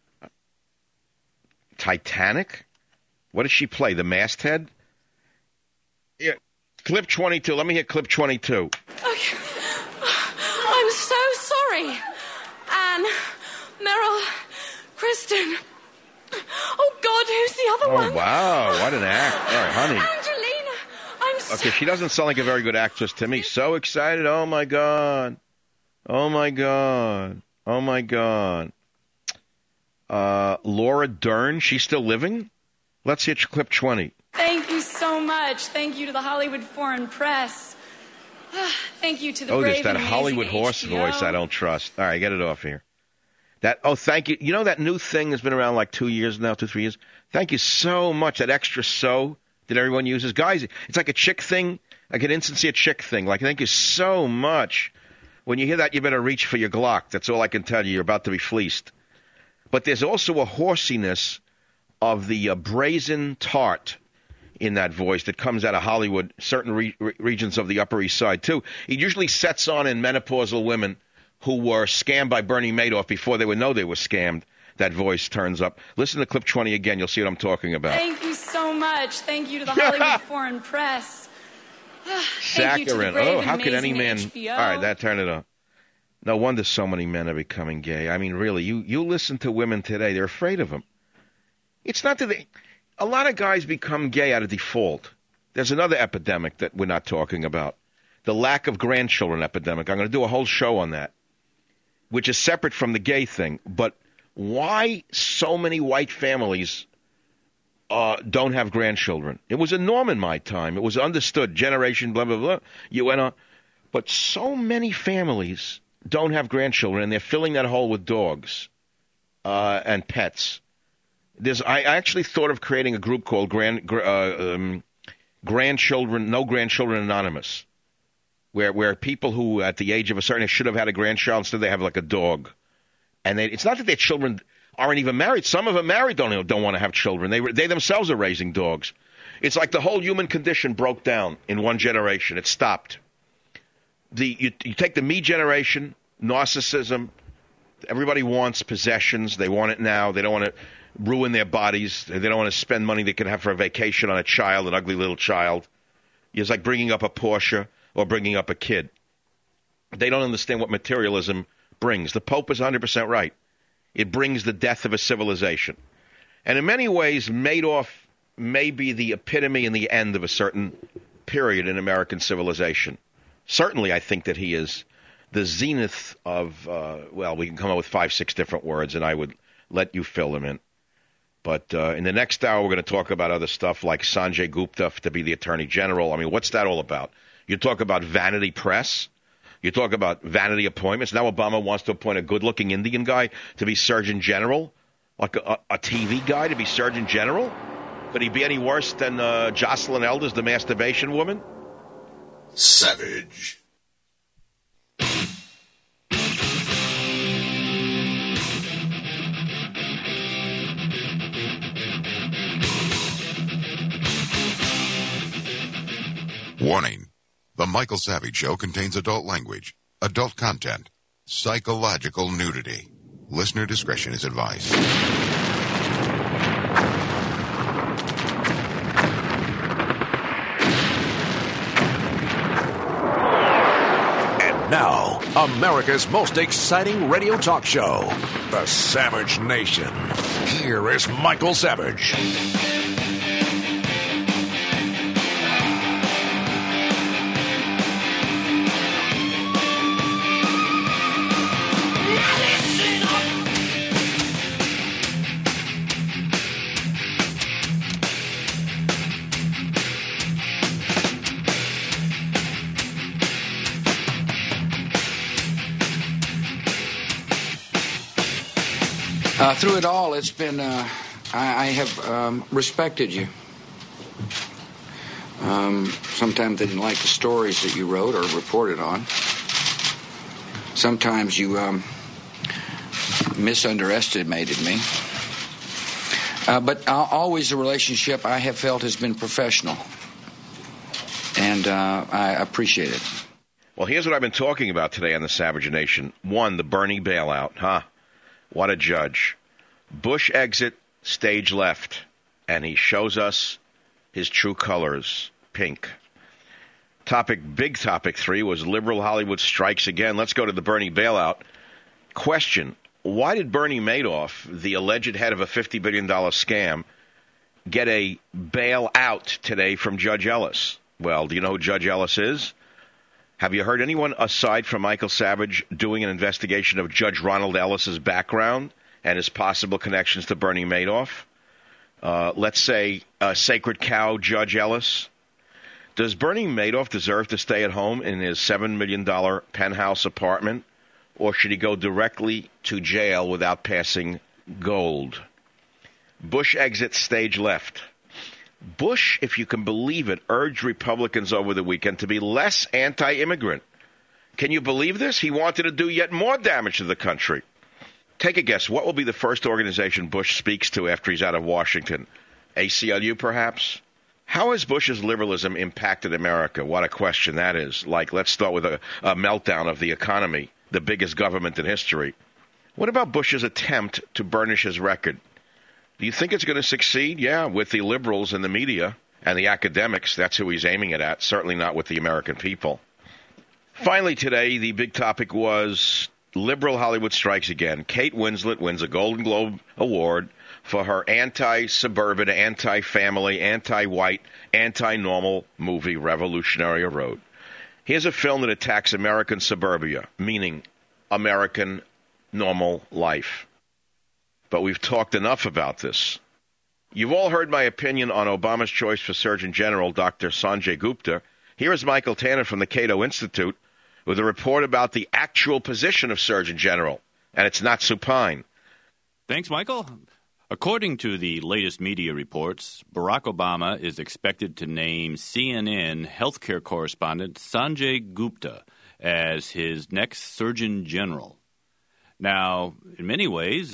Titanic? What does she play? The masthead? Yeah. Clip 22. Let me hear clip 22. Okay. I'm so sorry. Anne, Meryl, Kristen. Oh, God, who's the other one? Oh, wow. What an act. All right, honey. Angelina. I'm so... Okay, she doesn't sound like a very good actress to me. So excited. Oh, my God. Oh, my God. Oh, my God. Laura Dern, she's still living? Let's hit clip 20. Thank you so much. Thank you to the Hollywood Foreign Press. Thank you to the brave there's that and Hollywood amazing horse HBO. voice I don't trust. All right, get it off here. Thank you. You know that new thing that's been around like 2 years now, 2-3 years? Thank you so much. That extra so that everyone uses. Guys, it's like a chick thing, like an instancy a chick thing. Like, thank you so much. When you hear that, you better reach for your Glock. That's all I can tell you. You're about to be fleeced. But there's also a horsiness of the brazen tart in that voice that comes out of Hollywood, certain regions of the Upper East Side, too. It usually sets on in menopausal women who were scammed by Bernie Madoff before they would know they were scammed. That voice turns up. Listen to clip 20 again. You'll see what I'm talking about. Thank you so much. Thank you to the Hollywood Foreign Press. Thank you to the Saccharine. brave Oh, and how could any man... amazing HBO. All right, that turn it up. No wonder so many men are becoming gay. I mean, really, you listen to women today, they're afraid of them. It's not that a lot of guys become gay out of default. There's another epidemic that we're not talking about. The lack of grandchildren epidemic. I'm going to do a whole show on that, which is separate from the gay thing. But why so many white families don't have grandchildren? It was a norm in my time. It was understood. Generation, blah, blah, blah. You went on. But so many families don't have grandchildren, and they're filling that hole with dogs and pets. I actually thought of creating a group called Grandchildren, No Grandchildren Anonymous, where people who at the age of a certain age should have had a grandchild, instead they have like a dog. And it's not that their children aren't even married. Some of them married don't want to have children. They themselves are raising dogs. It's like the whole human condition broke down in one generation. It stopped. You take the me generation, narcissism. Everybody wants possessions. They want it now. They don't want to ruin their bodies. They don't want to spend money they could have for a vacation on a child, an ugly little child. It's like bringing up a Porsche or bringing up a kid. They don't understand what materialism brings. The Pope is 100% right. It brings the death of a civilization. And in many ways, Madoff may be the epitome and the end of a certain period in American civilization. Certainly, I think that he is the zenith of, we can come up with 5-6 different words, and I would let you fill them in. But in the next hour, we're going to talk about other stuff like Sanjay Gupta to be the Attorney General. I mean, what's that all about? You talk about vanity press. You talk about vanity appointments. Now Obama wants to appoint a good-looking Indian guy to be Surgeon General, like a TV guy to be Surgeon General. Could he be any worse than Jocelyn Elders, the masturbation woman? Savage. Warning. The Michael Savage Show contains adult language, adult content, psychological nudity. Listener discretion is advised. And now, America's most exciting radio talk show, The Savage Nation. Here is Michael Savage. Through it all, it's been, I have respected you. Sometimes I didn't like the stories that you wrote or reported on. Sometimes you misunderestimated me. But always the relationship I have felt has been professional. And I appreciate it. Well, here's what I've been talking about today on the Savage Nation. One, the Bernie bailout. What a judge. Bush exit, stage left, and he shows us his true colors, pink. Big topic 3 was liberal Hollywood strikes again. Let's go to the Bernie bailout. Question, why did Bernie Madoff, the alleged head of a $50 billion scam, get a bailout today from Judge Ellis? Well, do you know who Judge Ellis is? Have you heard anyone aside from Michael Savage doing an investigation of Judge Ronald Ellis's background and his possible connections to Bernie Madoff? Let's say Sacred Cow Judge Ellis. Does Bernie Madoff deserve to stay at home in his $7 million penthouse apartment, or should he go directly to jail without passing gold? Bush exits stage left. Bush, if you can believe it, urged Republicans over the weekend to be less anti-immigrant. Can you believe this? He wanted to do yet more damage to the country. Take a guess. What will be the first organization Bush speaks to after he's out of Washington? ACLU, perhaps? How has Bush's liberalism impacted America? What a question that is. Let's start with a meltdown of the economy, the biggest government in history. What about Bush's attempt to burnish his record? Do you think it's going to succeed? Yeah, with the liberals and the media and the academics. That's who he's aiming it at, certainly not with the American people. Finally today, the big topic was liberal Hollywood strikes again. Kate Winslet wins a Golden Globe Award for her anti-suburban, anti-family, anti-white, anti-normal movie Revolutionary Road. Here's a film that attacks American suburbia, meaning American normal life. But we've talked enough about this. You've all heard my opinion on Obama's choice for Surgeon General, Dr. Sanjay Gupta. Here is Michael Tanner from the Cato Institute with a report about the actual position of Surgeon General, and it's not supine. Thanks, Michael. According to the latest media reports, Barack Obama is expected to name CNN healthcare correspondent Sanjay Gupta as his next Surgeon General. Now, in many ways,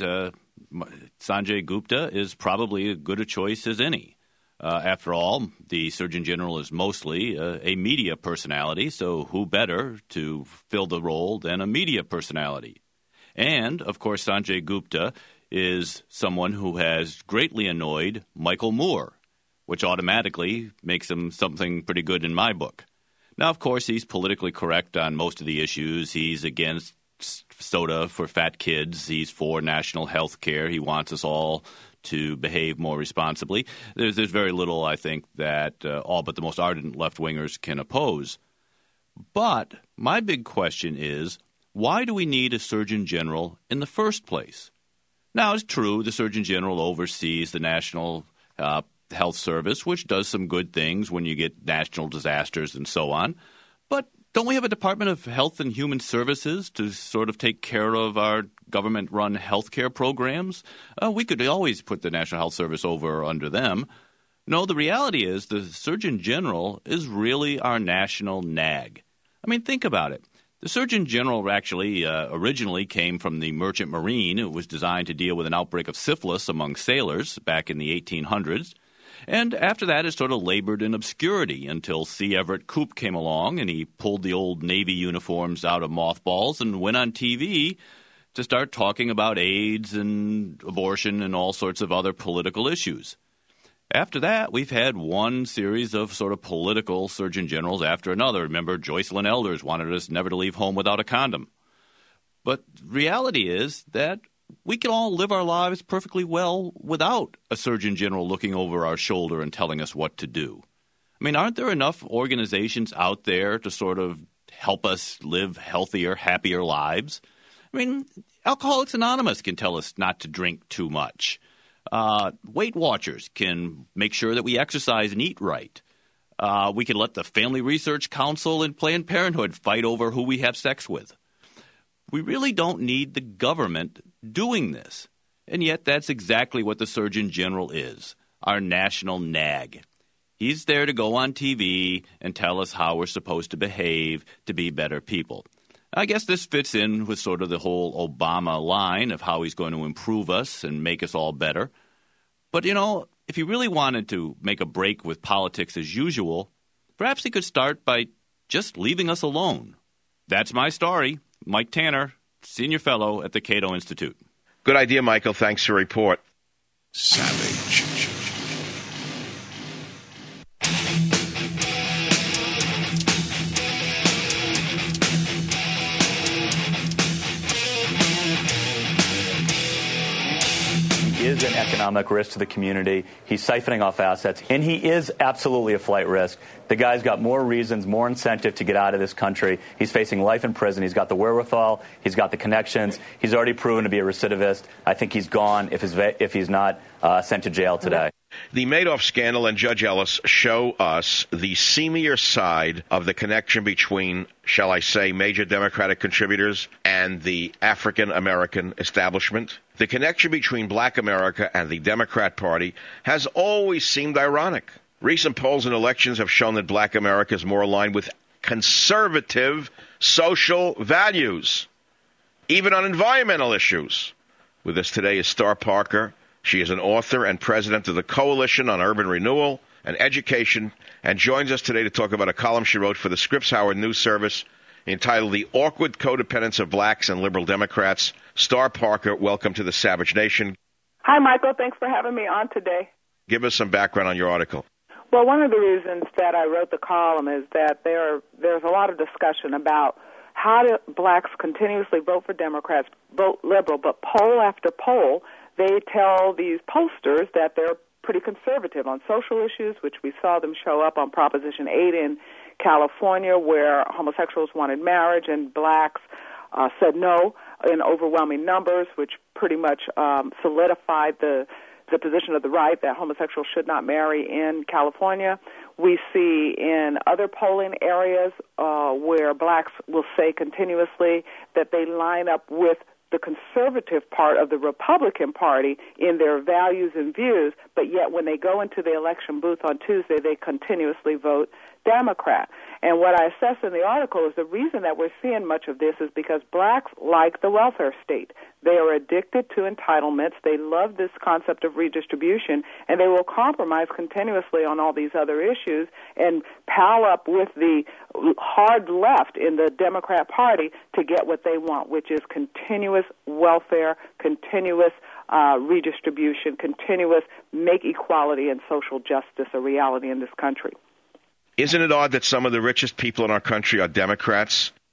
Sanjay Gupta is probably as good a choice as any. After all, the Surgeon General is mostly a media personality, so who better to fill the role than a media personality? And, of course, Sanjay Gupta is someone who has greatly annoyed Michael Moore, which automatically makes him something pretty good in my book. Now, of course, he's politically correct on most of the issues. He's against soda for fat kids. He's for national health care. He wants us all to behave more responsibly. There's very little, I think, that all but the most ardent left-wingers can oppose. But my big question is, why do we need a Surgeon General in the first place? Now, it's true the Surgeon General oversees the National Health Service, which does some good things when you get national disasters and so on. But don't we have a Department of Health and Human Services to sort of take care of our government-run health care programs? We could always put the National Health Service over under them. No, the reality is the Surgeon General is really our national nag. I mean, think about it. The Surgeon General actually originally came from the Merchant Marine. It was designed to deal with an outbreak of syphilis among sailors back in the 1800s. And after that, it sort of labored in obscurity until C. Everett Koop came along, and he pulled the old Navy uniforms out of mothballs and went on TV to start talking about AIDS and abortion and all sorts of other political issues. After that, we've had one series of sort of political surgeon generals after another. Remember, Joycelyn Elders wanted us never to leave home without a condom. But reality is that we can all live our lives perfectly well without a surgeon general looking over our shoulder and telling us what to do. I mean, aren't there enough organizations out there to sort of help us live healthier, happier lives? I mean, Alcoholics Anonymous can tell us not to drink too much. Weight Watchers can make sure that we exercise and eat right. We can let the Family Research Council and Planned Parenthood fight over who we have sex with. We really don't need the government doing this. And yet that's exactly what the Surgeon General is, our national nag. He's there to go on TV and tell us how we're supposed to behave to be better people. I guess this fits in with sort of the whole Obama line of how he's going to improve us and make us all better. But, you know, if he really wanted to make a break with politics as usual, perhaps he could start by just leaving us alone. That's my story. Mike Tanner, Senior Fellow at the Cato Institute. Good idea, Michael. Thanks for the report. Savage. Is an economic risk to the community. He's siphoning off assets, and he is absolutely a flight risk. The guy's got more reasons, more incentive to get out of this country. He's facing life in prison. He's got the wherewithal. He's got the connections. He's already proven to be a recidivist. I think he's gone if he's not sent to jail today. The Madoff scandal and Judge Ellis show us the seamier side of the connection between, shall I say, major Democratic contributors and the African-American establishment. The connection between Black America and the Democrat Party has always seemed ironic. Recent polls and elections have shown that Black America is more aligned with conservative social values, even on environmental issues. With us today is Star Parker. She is an author and president of the Coalition on Urban Renewal and Education, and joins us today to talk about a column she wrote for the Scripps Howard News Service entitled The Awkward Codependence of Blacks and Liberal Democrats. Star Parker, welcome to the Savage Nation. Hi, Michael. Thanks for having me on today. Give us some background on your article. Well, one of the reasons that I wrote the column is that there's a lot of discussion about how do blacks continuously vote for Democrats, vote liberal, but poll after poll, they tell these pollsters that they're pretty conservative on social issues, which we saw them show up on Proposition 8 in California, where homosexuals wanted marriage and blacks said no in overwhelming numbers, which pretty much solidified the position of the right that homosexuals should not marry in California. We see in other polling areas where blacks will say continuously that they line up with the conservative part of the Republican Party in their values and views, but yet when they go into the election booth on Tuesday, they continuously vote Democrat. And what I assess in the article is the reason that we're seeing much of this is because blacks like the welfare state. They are addicted to entitlements. They love this concept of redistribution, and they will compromise continuously on all these other issues and pal up with the hard left in the Democrat Party to get what they want, which is continuous welfare, continuous redistribution, continuous make equality and social justice a reality in this country. Isn't it odd that some of the richest people in our country are Democrats?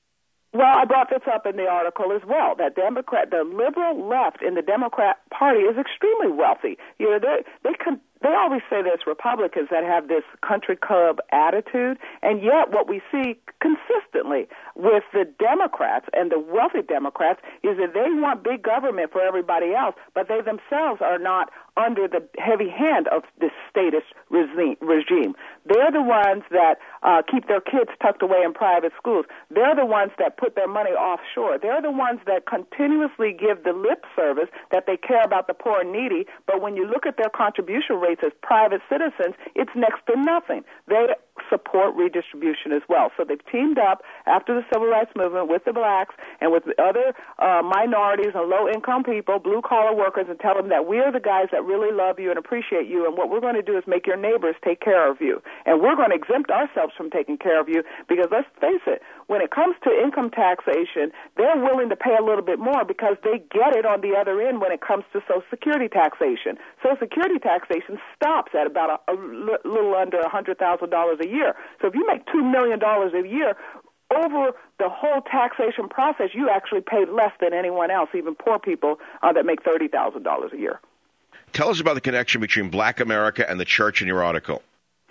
Well, I brought this up in the article as well, that the liberal left in the Democrat Party is extremely wealthy. You know, they always say there's Republicans that have this country club attitude, and yet what we see consistently with the Democrats and the wealthy Democrats is that they want big government for everybody else, but they themselves are not under the heavy hand of this statist regime. They're the ones that keep their kids tucked away in private schools. They're the ones that put their money offshore. They're the ones that continuously give the lip service that they care about the poor and needy, but when you look at their contribution rates as private citizens, it's next to nothing. They support redistribution as well. So they've teamed up after the Civil Rights Movement with the blacks and with other minorities and low-income people, blue-collar workers, and tell them that we are the guys that really love you and appreciate you, and what we're going to do is make your neighbors take care of you. And we're going to exempt ourselves from taking care of you because, let's face it, when it comes to income taxation, they're willing to pay a little bit more because they get it on the other end when it comes to Social Security taxation. Social Security taxation stops at about a little under $100,000 a year. So if you make $2 million a year, over the whole taxation process, you actually pay less than anyone else, even poor people that make $30,000 a year. Tell us about the connection between Black America and the church in your article.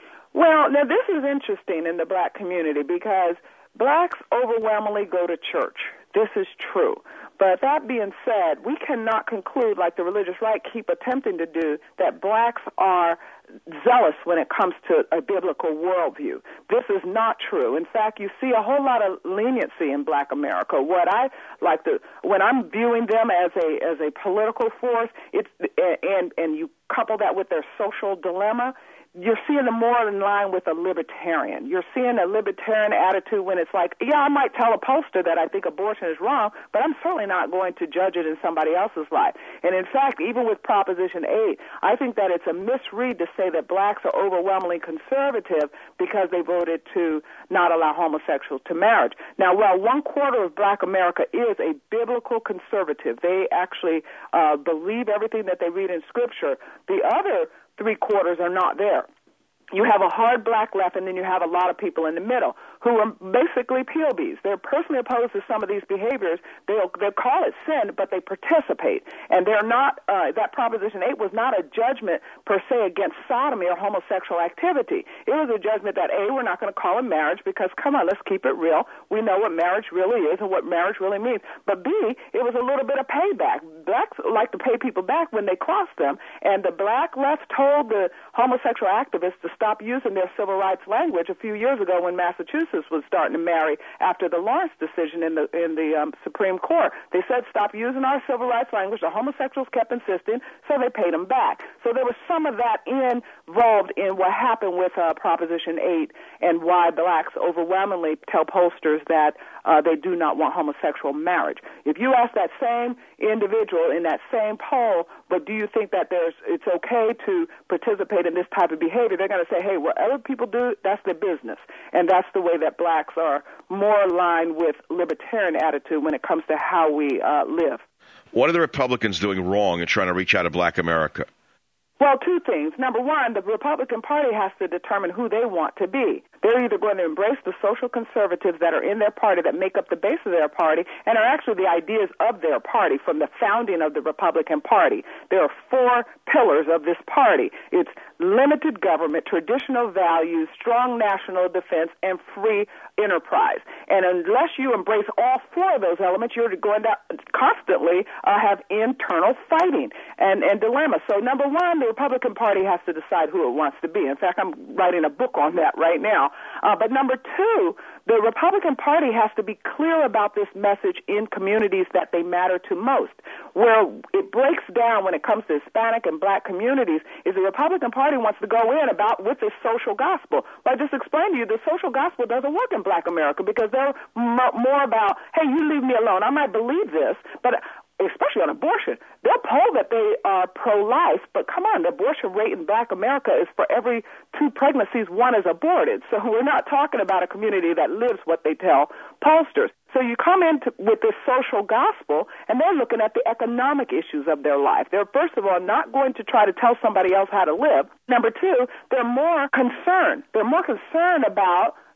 Well, now this is interesting in the black community because blacks overwhelmingly go to church. This is true. But that being said, we cannot conclude, like the religious right keep attempting to do, that blacks are zealous when it comes to a biblical worldview. This is not true. In fact, you see a whole lot of leniency in Black America. What I like to, when I'm viewing them as a political force, it's and you couple that with their social dilemma, you're seeing them more in line with a libertarian. You're seeing a libertarian attitude when it's like, yeah, I might tell a pollster that I think abortion is wrong, but I'm certainly not going to judge it in somebody else's life. And in fact, even with Proposition 8, I think that it's a misread to say that blacks are overwhelmingly conservative because they voted to not allow homosexuals to marriage. Now, while 1/4 of Black America is a biblical conservative, they actually believe everything that they read in Scripture, the other 3/4 are not there. You have a hard black left, and then you have a lot of people in the middle who are basically POBs. They're personally opposed to some of these behaviors. They'll call it sin, but they participate. And they're not, that Proposition 8 was not a judgment per se against sodomy or homosexual activity. It was a judgment that, A, we're not going to call it marriage because, come on, let's keep it real. We know what marriage really is and what marriage really means. But B, it was a little bit of payback. Blacks like to pay people back when they cross them, and the black left told the homosexual activists to stop using their civil rights language a few years ago when Massachusetts was starting to marry after the Lawrence decision in the Supreme Court. They said, stop using our civil rights language. The homosexuals kept insisting, so they paid them back. So there was some of that involved in what happened with Proposition 8 and why blacks overwhelmingly tell pollsters that they do not want homosexual marriage. If you ask that same individual in that same poll, but do you think that it's okay to participate in this type of behavior, they're going to say, hey, whatever people do, that's their business. And that's the way that blacks are more aligned with libertarian attitude when it comes to how we live. What are the Republicans doing wrong in trying to reach out to Black America? Well, two things. Number one, the Republican Party has to determine who they want to be. They're either going to embrace the social conservatives that are in their party, that make up the base of their party, and are actually the ideas of their party from the founding of the Republican Party. There are 4 pillars of this party. It's limited government, traditional values, strong national defense, and free enterprise. And unless you embrace all 4 of those elements, you're going to constantly have internal fighting and dilemmas. So number one, the Republican Party has to decide who it wants to be. In fact, I'm writing a book on that right now. But number two, the Republican Party has to be clear about this message in communities that they matter to most. Where it breaks down when it comes to Hispanic and black communities is the Republican Party wants to go in with this social gospel. But I just explained to you, the social gospel doesn't work in black America because they're more about, hey, you leave me alone. I might believe this, but especially on abortion, they'll poll that they are pro-life, but come on, the abortion rate in black America is for every 2 pregnancies, 1 is aborted. So we're not talking about a community that lives what they tell pollsters. So you come in with this social gospel, and they're looking at the economic issues of their life. They're, first of all, not going to try to tell somebody else how to live. Number 2, they're more concerned. They're more concerned about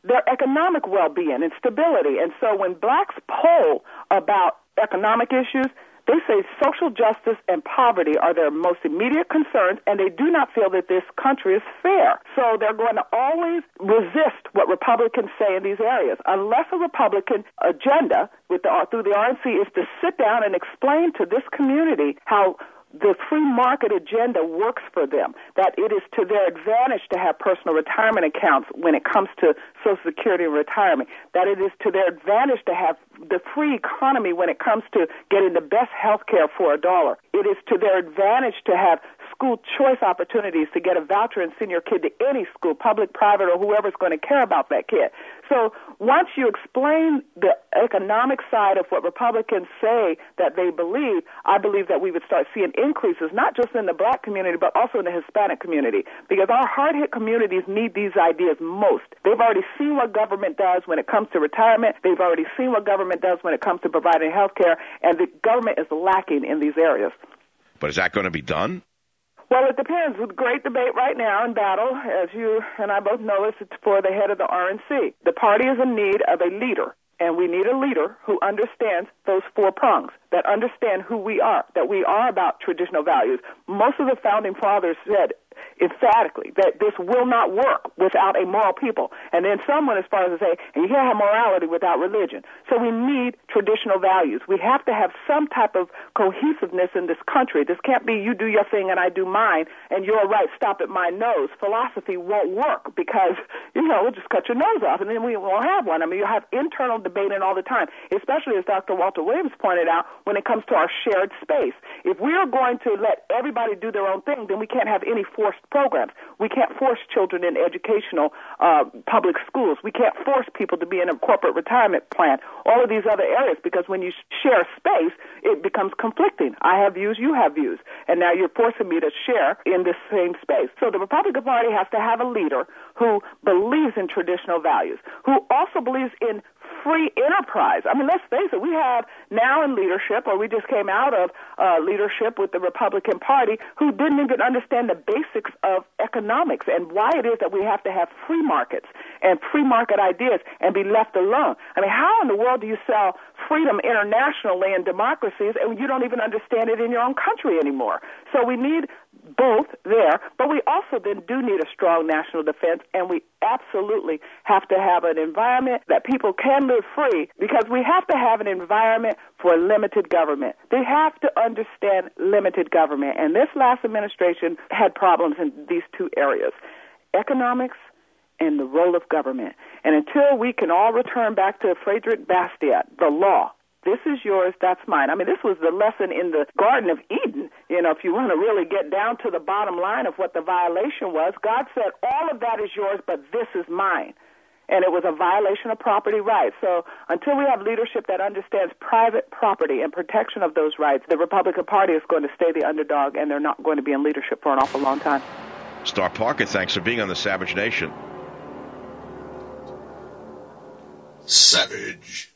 their economic well-being and stability. And so when blacks poll about economic issues, they say social justice and poverty are their most immediate concerns, and they do not feel that this country is fair. So they're going to always resist what Republicans say in these areas, unless a Republican agenda through the RNC is to sit down and explain to this community how the free market agenda works for them, that it is to their advantage to have personal retirement accounts when it comes to Social Security and retirement, that it is to their advantage to have the free economy when it comes to getting the best health care for $1. It is to their advantage to have school choice opportunities to get a voucher and send your kid to any school, public, private, or whoever's going to care about that kid. So once you explain the economic side of what Republicans say that they believe, I believe that we would start seeing increases, not just in the black community, but also in the Hispanic community, because our hard-hit communities need these ideas most. They've already seen what government does when it comes to retirement. They've already seen what government does when it comes to providing health care, and the government is lacking in these areas. But is that going to be done? Well, it depends. With great debate right now in battle, as you and I both know, it's for the head of the RNC. The party is in need of a leader, and we need a leader who understands those four prongs, that understand who we are, that we are about traditional values. Most of the founding fathers said emphatically that this will not work without a moral people. And then some went as far as to say, and you can't have morality without religion. So we need traditional values. We have to have some type of cohesiveness in this country. This can't be you do your thing and I do mine, and you're right, stop at my nose. Philosophy won't work because, we'll just cut your nose off and then we won't have one. I mean, you have internal debating all the time, especially as Dr. Walter Williams pointed out, when it comes to our shared space. If we are going to let everybody do their own thing, then we can't have any forced programs. We can't force children in educational public schools. We can't force people to be in a corporate retirement plan. All of these other areas, because when you share space, it becomes conflicting. I have views, you have views, and now you're forcing me to share in this same space. So the Republican Party has to have a leader who believes in traditional values, who also believes in free enterprise. I mean, let's face it, we have now in leadership, or we just came out of leadership with the Republican Party, who didn't even understand the basics of economics and why it is that we have to have free markets and free market ideas and be left alone. I mean, how in the world do you sell freedom internationally in democracies and you don't even understand it in your own country anymore? So we need both there, but we also then do need a strong national defense, and we absolutely have to have an environment that people can live free, because we have to have an environment for limited government. They have to understand limited government, and this last administration had problems in these two areas, economics and the role of government. And until we can all return back to Frederick Bastiat, the law, this is yours, that's mine. I mean, this was the lesson in the Garden of Eden. If you want to really get down to the bottom line of what the violation was, God said, all of that is yours, but this is mine. And it was a violation of property rights. So until we have leadership that understands private property and protection of those rights, the Republican Party is going to stay the underdog, and they're not going to be in leadership for an awful long time. Star Parker, thanks for being on the Savage Nation. Savage.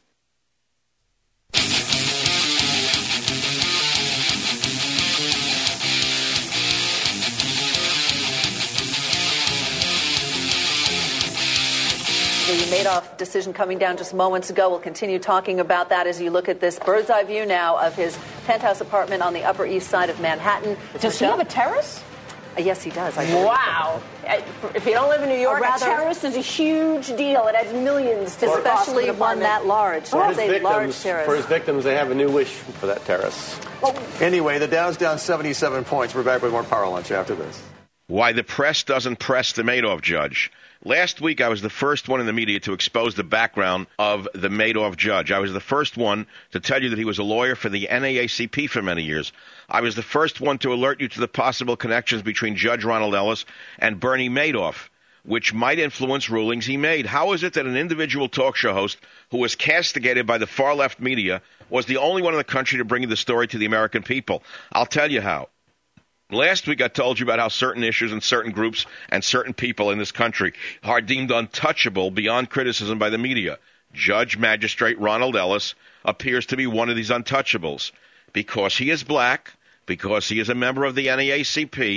The Madoff decision coming down just moments ago. We'll continue talking about that as you look at this bird's eye view now of his penthouse apartment on the Upper East Side of Manhattan. Does he have a terrace? Yes, he does. Wow. If you don't live in New York, a terrace is a huge deal. It adds millions to the cost of an especially one that large. That's a large terrace. For his victims, they have a new wish for that terrace. Anyway, the Dow's down 77 points. We're back with more Power Lunch after this. Why the press doesn't press the Madoff judge. Last week, I was the first one in the media to expose the background of the Madoff judge. I was the first one to tell you that he was a lawyer for the NAACP for many years. I was the first one to alert you to the possible connections between Judge Ronald Ellis and Bernie Madoff, which might influence rulings he made. How is it that an individual talk show host who was castigated by the far-left media was the only one in the country to bring the story to the American people? I'll tell you how. Last week, I told you about how certain issues and certain groups and certain people in this country are deemed untouchable beyond criticism by the media. Judge Magistrate Ronald Ellis appears to be one of these untouchables. Because he is black, because he is a member of the NAACP,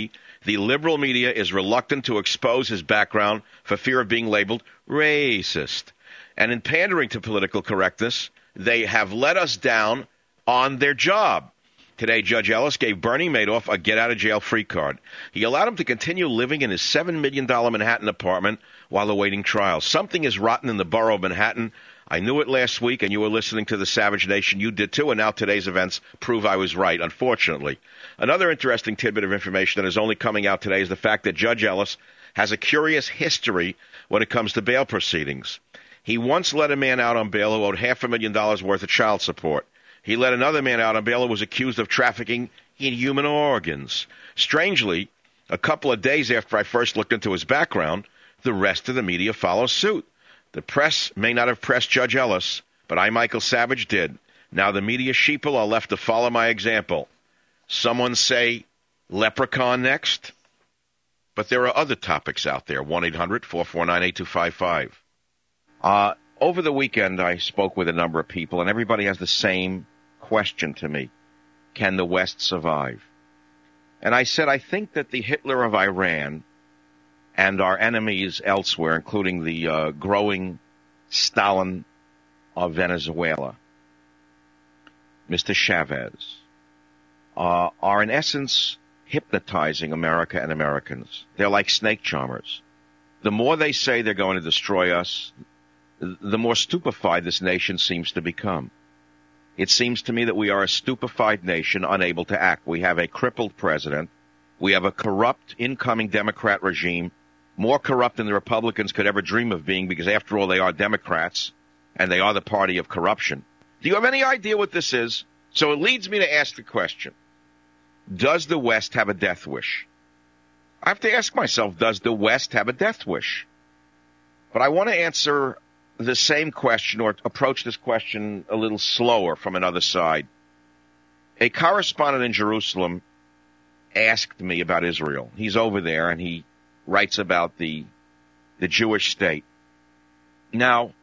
The liberal media is reluctant to expose his background for fear of being labeled racist. And in pandering to political correctness, they have let us down on their job. Today, Judge Ellis gave Bernie Madoff a get-out-of-jail-free card. He allowed him to continue living in his $7 million Manhattan apartment while awaiting trial. Something is rotten in the borough of Manhattan. I knew it last week, and you were listening to the Savage Nation. You did too, and now today's events prove I was right, unfortunately. Another interesting tidbit of information that is only coming out today is the fact that Judge Ellis has a curious history when it comes to bail proceedings. He once let a man out on bail who owed $500,000 worth of child support. He let another man out on bail who was accused of trafficking in human organs. Strangely, a couple of days after I first looked into his background, the rest of the media follows suit. The press may not have pressed Judge Ellis, but I, Michael Savage, did. Now the media sheeple are left to follow my example. Someone say leprechaun next? But there are other topics out there. 1-800-449-8255. Over the weekend, I spoke with a number of people, and everybody has the same question to me. Can the West survive? And I said, I think that the Hitler of Iran and our enemies elsewhere, including the growing Stalin of Venezuela, Mr. Chavez, are in essence hypnotizing America and Americans. They're like snake charmers. The more they say they're going to destroy us, the more stupefied this nation seems to become. It seems to me that we are a stupefied nation, unable to act. We have a crippled president. We have a corrupt incoming Democrat regime, more corrupt than the Republicans could ever dream of being, because after all, they are Democrats, and they are the party of corruption. Do you have any idea what this is? So it leads me to ask the question, does the West have a death wish? I have to ask myself, does the West have a death wish? But I want to answer the same question, or approach this question a little slower from another side. A correspondent in Jerusalem asked me about Israel. He's over there, and he writes about the Jewish state. Now,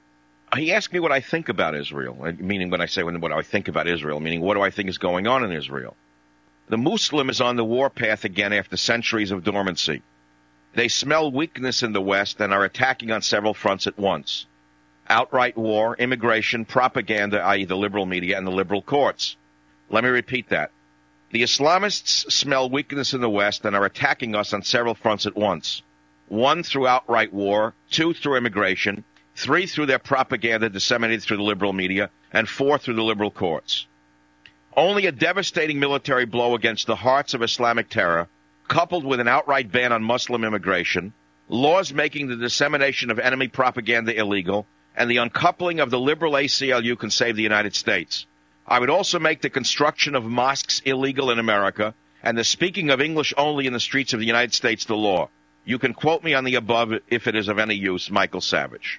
he asked me what I think about Israel, meaning when I say what I think about Israel, meaning what do I think is going on in Israel. The Muslim is on the warpath again after centuries of dormancy. They smell weakness in the West and are attacking on several fronts at once. Outright war, immigration, propaganda, i.e. the liberal media, and the liberal courts. Let me repeat that. The Islamists smell weakness in the West and are attacking us on several fronts at once. 1, through outright war, 2, through immigration, 3, through their propaganda disseminated through the liberal media, and 4, through the liberal courts. Only a devastating military blow against the hearts of Islamic terror, coupled with an outright ban on Muslim immigration, laws making the dissemination of enemy propaganda illegal, and the uncoupling of the liberal ACLU can save the United States. I would also make the construction of mosques illegal in America and the speaking of English only in the streets of the United States the law. You can quote me on the above if it is of any use, Michael Savage.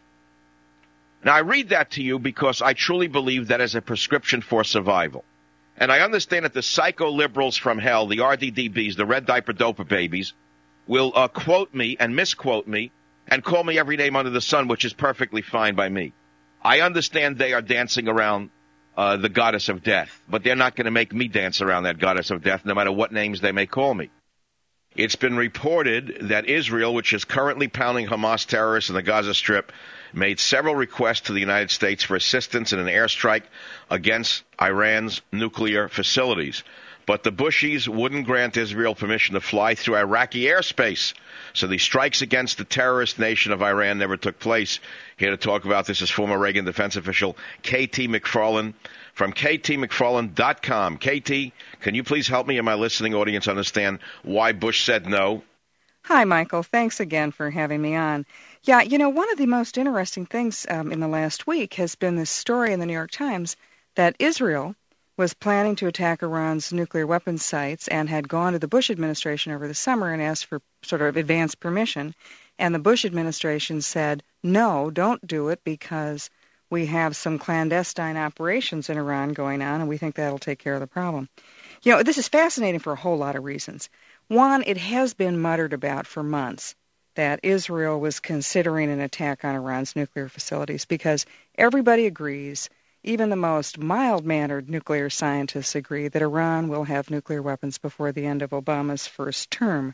Now, I read that to you because I truly believe that is a prescription for survival. And I understand that the psycho-liberals from hell, the RDDBs, the red diaper doper babies, will quote me and misquote me and call me every name under the sun, which is perfectly fine by me. I understand they are dancing around the goddess of death, but they're not going to make me dance around that goddess of death, no matter what names they may call me. It's been reported that Israel, which is currently pounding Hamas terrorists in the Gaza Strip, made several requests to the United States for assistance in an airstrike against Iran's nuclear facilities. But the Bushies wouldn't grant Israel permission to fly through Iraqi airspace. So the strikes against the terrorist nation of Iran never took place. Here to talk about this is former Reagan defense official KT McFarland from ktmcfarland.com. KT, can you please help me and my listening audience understand why Bush said no? Hi, Michael. Thanks again for having me on. Yeah, you know, one of the most interesting things in the last week has been this story in the New York Times that Israel was planning to attack Iran's nuclear weapons sites and had gone to the Bush administration over the summer and asked for sort of advance permission. And the Bush administration said, no, don't do it because we have some clandestine operations in Iran going on, and we think that'll take care of the problem. You know, this is fascinating for a whole lot of reasons. One, it has been muttered about for months that Israel was considering an attack on Iran's nuclear facilities because everybody agrees even the most mild-mannered nuclear scientists agree that Iran will have nuclear weapons before the end of Obama's first term.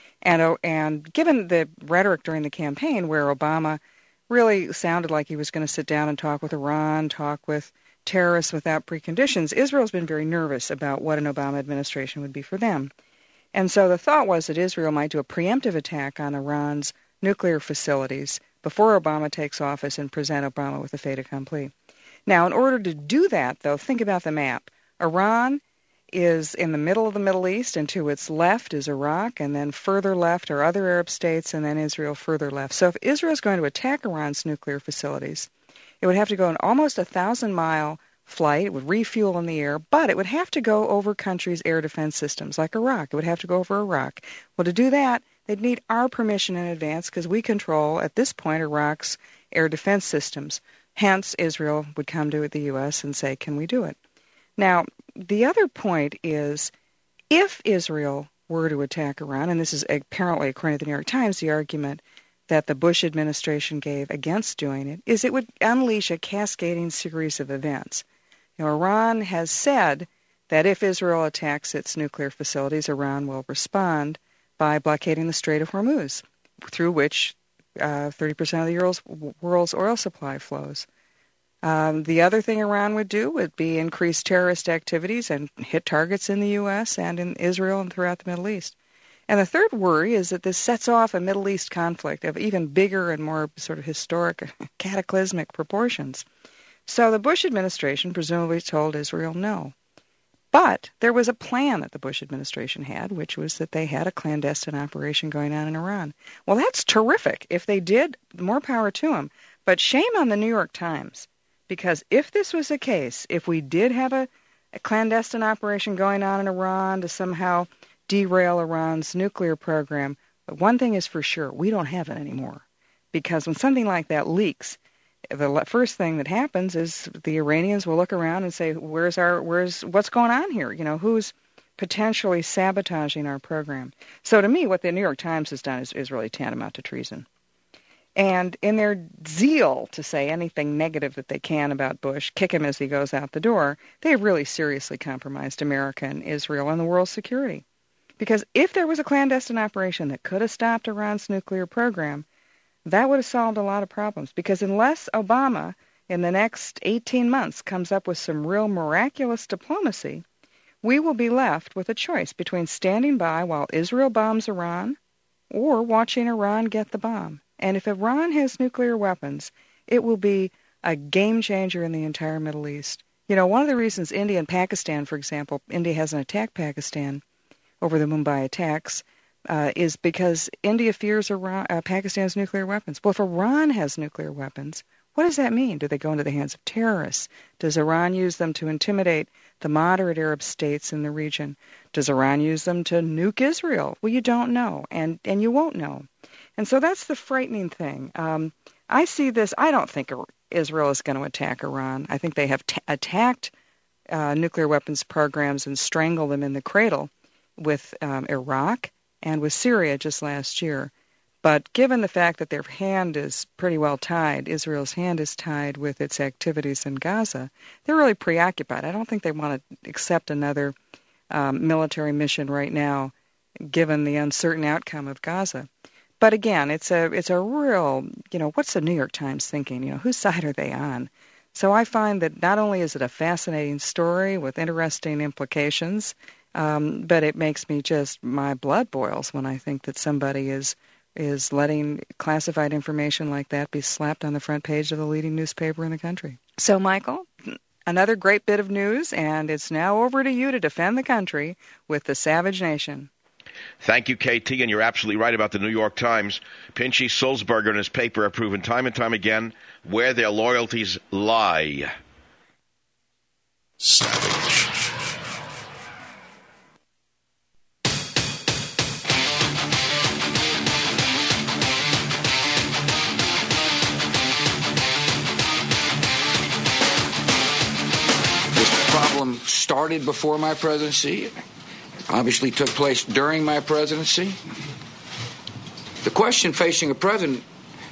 And given the rhetoric during the campaign where Obama really sounded like he was going to sit down and talk with Iran, talk with terrorists without preconditions, Israel's been very nervous about what an Obama administration would be for them. And so the thought was that Israel might do a preemptive attack on Iran's nuclear facilities before Obama takes office and present Obama with a fait accompli. Now, in order to do that, though, think about the map. Iran is in the middle of the Middle East, and to its left is Iraq, and then further left are other Arab states, and then Israel further left. So if Israel is going to attack Iran's nuclear facilities, it would have to go an almost 1,000-mile flight. It would refuel in the air, but it would have to go over countries' air defense systems, like Iraq. It would have to go over Iraq. Well, to do that, they'd need our permission in advance because we control, at this point, Iraq's air defense systems. Hence, Israel would come to the U.S. and say, can we do it? Now, the other point is, if Israel were to attack Iran, and this is apparently, according to the New York Times, the argument that the Bush administration gave against doing it, is it would unleash a cascading series of events. You know, Iran has said that if Israel attacks its nuclear facilities, Iran will respond by blockading the Strait of Hormuz, through which 30% of the world's oil supply flows. The other thing Iran would do would be increase terrorist activities and hit targets in the U.S. and in Israel and throughout the Middle East. And the third worry is that this sets off a Middle East conflict of even bigger and more sort of historic, cataclysmic proportions. So the Bush administration presumably told Israel no. But there was a plan that the Bush administration had, which was that they had a clandestine operation going on in Iran. Well, that's terrific. If they did, more power to them. But shame on the New York Times, because if this was the case, if we did have a clandestine operation going on in Iran to somehow derail Iran's nuclear program, but one thing is for sure, we don't have it anymore. Because when something like that leaks, the first thing that happens is the Iranians will look around and say, what's going on here? You know, who's potentially sabotaging our program? So to me, what the New York Times has done is really tantamount to treason. And in their zeal to say anything negative that they can about Bush, kick him as he goes out the door, they have really seriously compromised America and Israel and the world's security. Because if there was a clandestine operation that could have stopped Iran's nuclear program, that would have solved a lot of problems. Because unless Obama, in the next 18 months, comes up with some real miraculous diplomacy, we will be left with a choice between standing by while Israel bombs Iran or watching Iran get the bomb. And if Iran has nuclear weapons, it will be a game changer in the entire Middle East. You know, one of the reasons India and Pakistan, for example, India hasn't attacked Pakistan over the Mumbai attacks, is because India fears Pakistan's nuclear weapons. Well, if Iran has nuclear weapons, what does that mean? Do they go into the hands of terrorists? Does Iran use them to intimidate the moderate Arab states in the region? Does Iran use them to nuke Israel? Well, you don't know, and you won't know. And so that's the frightening thing. I see this. I don't think Israel is going to attack Iran. I think they have attacked nuclear weapons programs and strangled them in the cradle with Iraq and with Syria just last year. But given the fact that their hand is pretty well tied, Israel's hand is tied with its activities in Gaza, they're really preoccupied. I don't think they want to accept another military mission right now, given the uncertain outcome of Gaza. But again, it's a real, what's the New York Times thinking? Whose side are they on? So I find that not only is it a fascinating story with interesting implications, but it makes me my blood boils when I think that somebody is letting classified information like that be slapped on the front page of the leading newspaper in the country. So, Michael, another great bit of news, and it's now over to you to defend the country with the Savage Nation. Thank you, KT, and you're absolutely right about the New York Times. Pinchy Sulzberger and his paper have proven time and time again where their loyalties lie. Savage. This problem started before my presidency. It obviously took place during my presidency. The question facing a president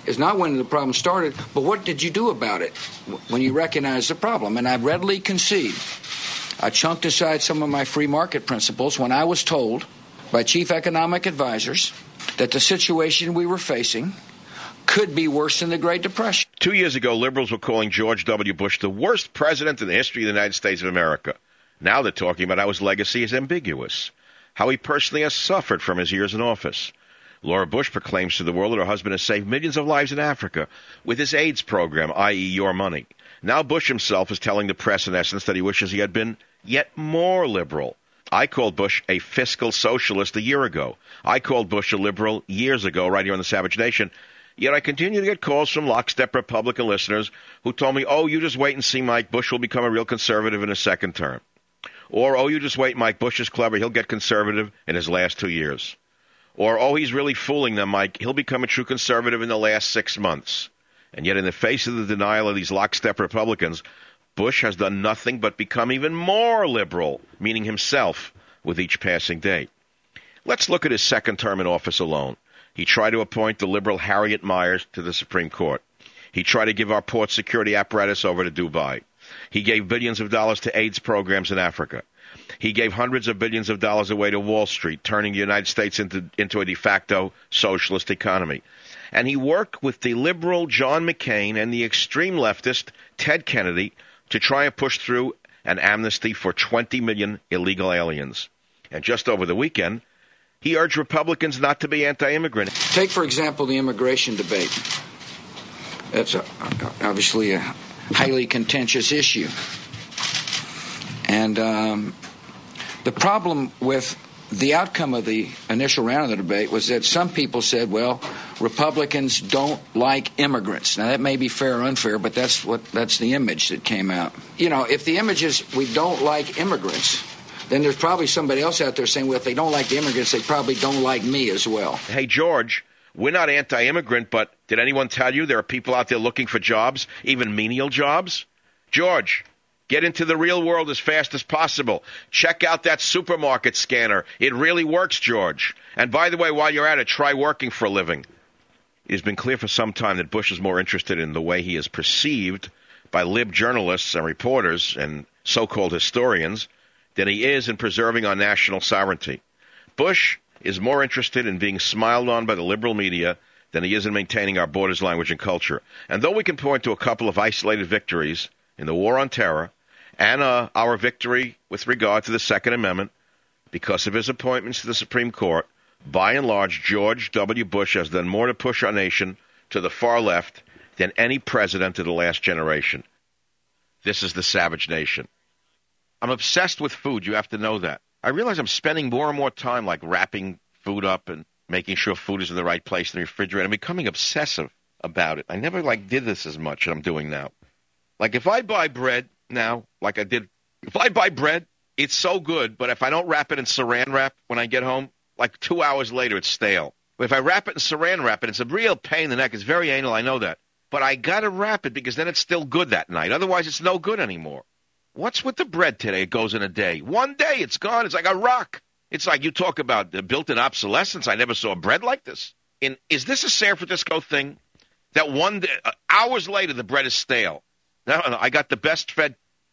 is not when the problem started, but what did you do about it when you recognized the problem? And I readily concede. I chunked aside some of my free market principles when I was told by chief economic advisors that the situation we were facing could be worse than the Great Depression. 2 years ago, liberals were calling George W. Bush the worst president in the history of the United States of America. Now they're talking about how his legacy is ambiguous, how he personally has suffered from his years in office. Laura Bush proclaims to the world that her husband has saved millions of lives in Africa with his AIDS program, i.e. your money. Now Bush himself is telling the press, in essence, that he wishes he had been yet more liberal. I called Bush a fiscal socialist a year ago. I called Bush a liberal years ago, right here on the Savage Nation. Yet I continue to get calls from lockstep Republican listeners who told me, oh, you just wait and see, Mike, Bush will become a real conservative in his second term. Or, oh, you just wait, Mike, Bush is clever, he'll get conservative in his last 2 years. Or, oh, he's really fooling them, Mike, he'll become a true conservative in the last 6 months. And yet in the face of the denial of these lockstep Republicans, Bush has done nothing but become even more liberal, meaning himself, with each passing day. Let's look at his second term in office alone. He tried to appoint the liberal Harriet Miers to the Supreme Court. He tried to give our port security apparatus over to Dubai. He gave billions of dollars to AIDS programs in Africa. He gave hundreds of billions of dollars away to Wall Street, turning the United States into a de facto socialist economy. And he worked with the liberal John McCain and the extreme leftist Ted Kennedy to try and push through an amnesty for 20 million illegal aliens. And just over the weekend, he urged Republicans not to be anti-immigrant. Take, for example, the immigration debate. That's obviously a highly contentious issue. And the problem with the outcome of the initial round of the debate was that some people said, well, Republicans don't like immigrants. Now, that may be fair or unfair, but that's the image that came out. You know, if the image is we don't like immigrants, then there's probably somebody else out there saying, well, if they don't like the immigrants, they probably don't like me as well. Hey, George, we're not anti-immigrant, but did anyone tell you there are people out there looking for jobs, even menial jobs? George, get into the real world as fast as possible. Check out that supermarket scanner. It really works, George. And by the way, while you're at it, try working for a living. It has been clear for some time that Bush is more interested in the way he is perceived by lib journalists and reporters and so-called historians than he is in preserving our national sovereignty. Bush is more interested in being smiled on by the liberal media than he is in maintaining our borders, language, and culture. And though we can point to a couple of isolated victories in the war on terror and our victory with regard to the Second Amendment, because of his appointments to the Supreme Court, by and large, George W. Bush has done more to push our nation to the far left than any president of the last generation. This is the Savage Nation. I'm obsessed with food. You have to know that. I realize I'm spending more and more time like wrapping food up and making sure food is in the right place in the refrigerator. I'm becoming obsessive about it. I never did this as much as I'm doing now. Like if I buy bread now, like I did, if I buy bread, it's so good, but if I don't wrap it in saran wrap when I get home, like 2 hours later, it's stale. But if I wrap it in saran wrap, and it's a real pain in the neck, it's very anal, I know that. But I got to wrap it because then it's still good that night. Otherwise, it's no good anymore. What's with the bread today? It goes in a day. One day, it's gone. It's like a rock. It's like you talk about the built-in obsolescence. I never saw bread like this. Is this a San Francisco thing? That one day, hours later, the bread is stale. No, I got the best fed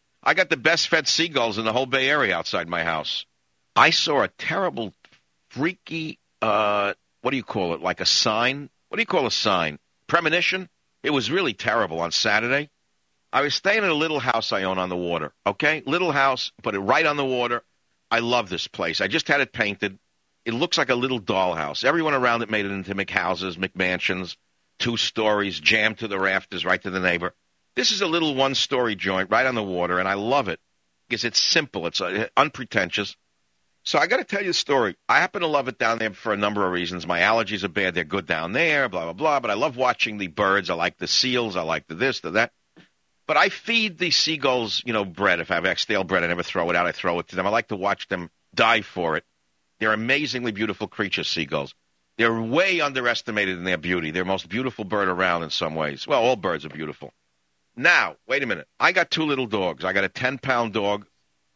seagulls in the whole Bay Area outside my house. I saw a terrible, freaky, what do you call it? Like a sign? What do you call a sign? Premonition? It was really terrible on Saturday. I was staying in a little house I own on the water, okay? Little house, put it right on the water. I love this place. I just had it painted. It looks like a little dollhouse. Everyone around it made it into McHouses, McMansions, 2 stories, jammed to the rafters, right to the neighbor. This is a little 1-story joint right on the water, and I love it because it's simple. It's unpretentious. So I got to tell you the story. I happen to love it down there for a number of reasons. My allergies are bad. They're good down there, blah, blah, blah. But I love watching the birds. I like the seals. I like the this, the that. But I feed the seagulls, bread. If I have stale bread, I never throw it out. I throw it to them. I like to watch them die for it. They're amazingly beautiful creatures, seagulls. They're way underestimated in their beauty. They're the most beautiful bird around in some ways. Well, all birds are beautiful. Now, wait a minute. I got 2 little dogs. I got a 10-pound dog,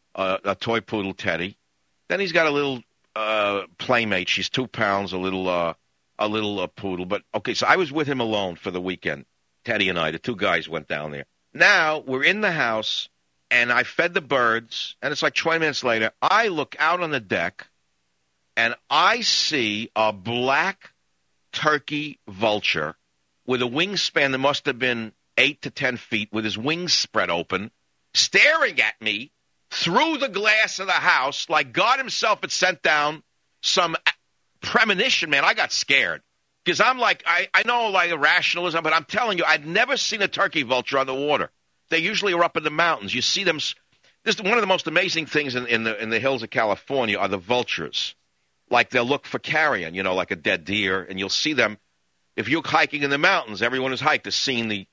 a toy poodle, Teddy. Then he's got a little playmate. She's 2 pounds, a a little poodle. But, okay, so I was with him alone for the weekend. Teddy and I, the two guys, went down there. Now we're in the house, and I fed the birds, and it's like 20 minutes later. I look out on the deck, and I see a black turkey vulture with a wingspan that must have been 8 to 10 feet, with his wings spread open, staring at me through the glass of the house like God himself had sent down some premonition. Man, I got scared. Because I'm like, I know like rationalism, but I'm telling you, I'd never seen a turkey vulture on the water. They usually are up in the mountains. You see them. This is one of the most amazing things in the hills of California are the vultures. Like they'll look for carrion, you know, like a dead deer, and you'll see them. If you're hiking in the mountains, everyone who's hiked has seen the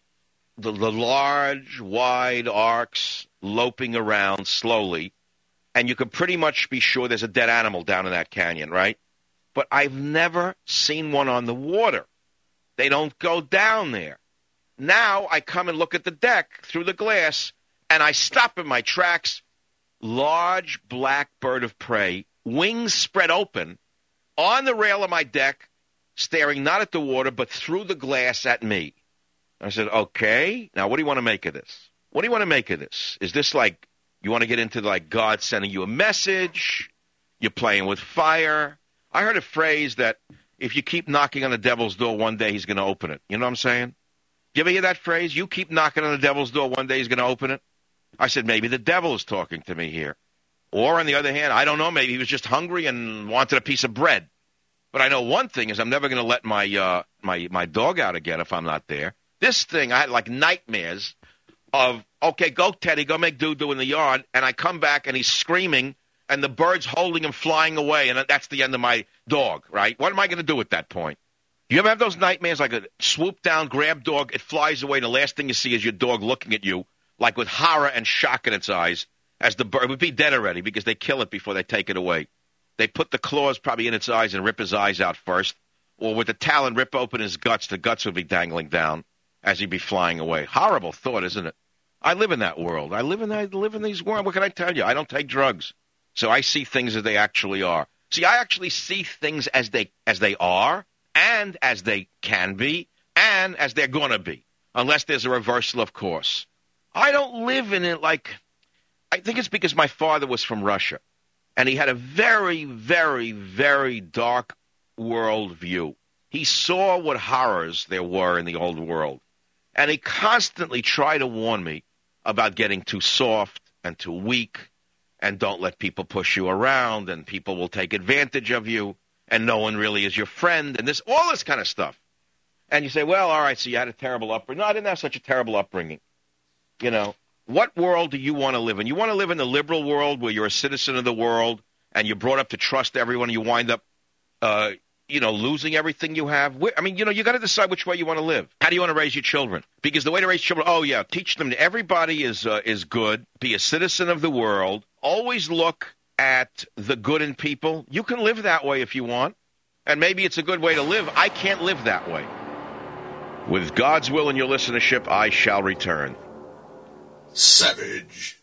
large, wide arcs loping around slowly, and you can pretty much be sure there's a dead animal down in that canyon, right? But I've never seen one on the water. They don't go down there. Now I come and look at the deck through the glass, and I stop in my tracks. Large black bird of prey, wings spread open, on the rail of my deck, staring not at the water, but through the glass at me. I said, okay, now what do you want to make of this? What do you want to make of this? Is this like, you want to get into like God sending you a message? You're playing with fire? I heard a phrase that if you keep knocking on the devil's door, one day he's going to open it. You know what I'm saying? Do you ever hear that phrase? You keep knocking on the devil's door, one day he's going to open it? I said, maybe the devil is talking to me here. Or on the other hand, I don't know, maybe he was just hungry and wanted a piece of bread. But I know one thing is I'm never going to let my dog out again if I'm not there. This thing, I had like nightmares of, okay, go Teddy, go make doo-doo in the yard, and I come back and he's screaming, and the bird's holding him, flying away, and that's the end of my dog, right? What am I going to do at that point? Do you ever have those nightmares, like a swoop down, grab dog, it flies away, and the last thing you see is your dog looking at you, like with horror and shock in its eyes, as the bird would be dead already because they kill it before they take it away. They put the claws probably in its eyes and rip his eyes out first, or with the talon rip open his guts, the guts would be dangling down as he'd be flying away. Horrible thought, isn't it? I live in that world. I live in these worlds. What can I tell you? I don't take drugs. So I see things as they actually are. See, I actually see things as they are, and as they can be, and as they're going to be, unless there's a reversal, of course. I don't live in it like, I think it's because my father was from Russia, and he had a very, very, very dark world view. He saw what horrors there were in the old world, and he constantly tried to warn me about getting too soft and too weak, and don't let people push you around, and people will take advantage of you, and no one really is your friend, and all this kind of stuff. And you say, well, all right, so you had a terrible upbringing. No, I didn't have such a terrible upbringing. You know, what world do you want to live in? You want to live in the liberal world where you're a citizen of the world, and you're brought up to trust everyone, and you wind up, losing everything you have? You got to decide which way you want to live. How do you want to raise your children? Because the way to raise children, teach them that everybody is good, be a citizen of the world, always look at the good in people. You can live that way if you want, and maybe it's a good way to live. I can't live that way. With God's will in your listenership, I shall return. Savage.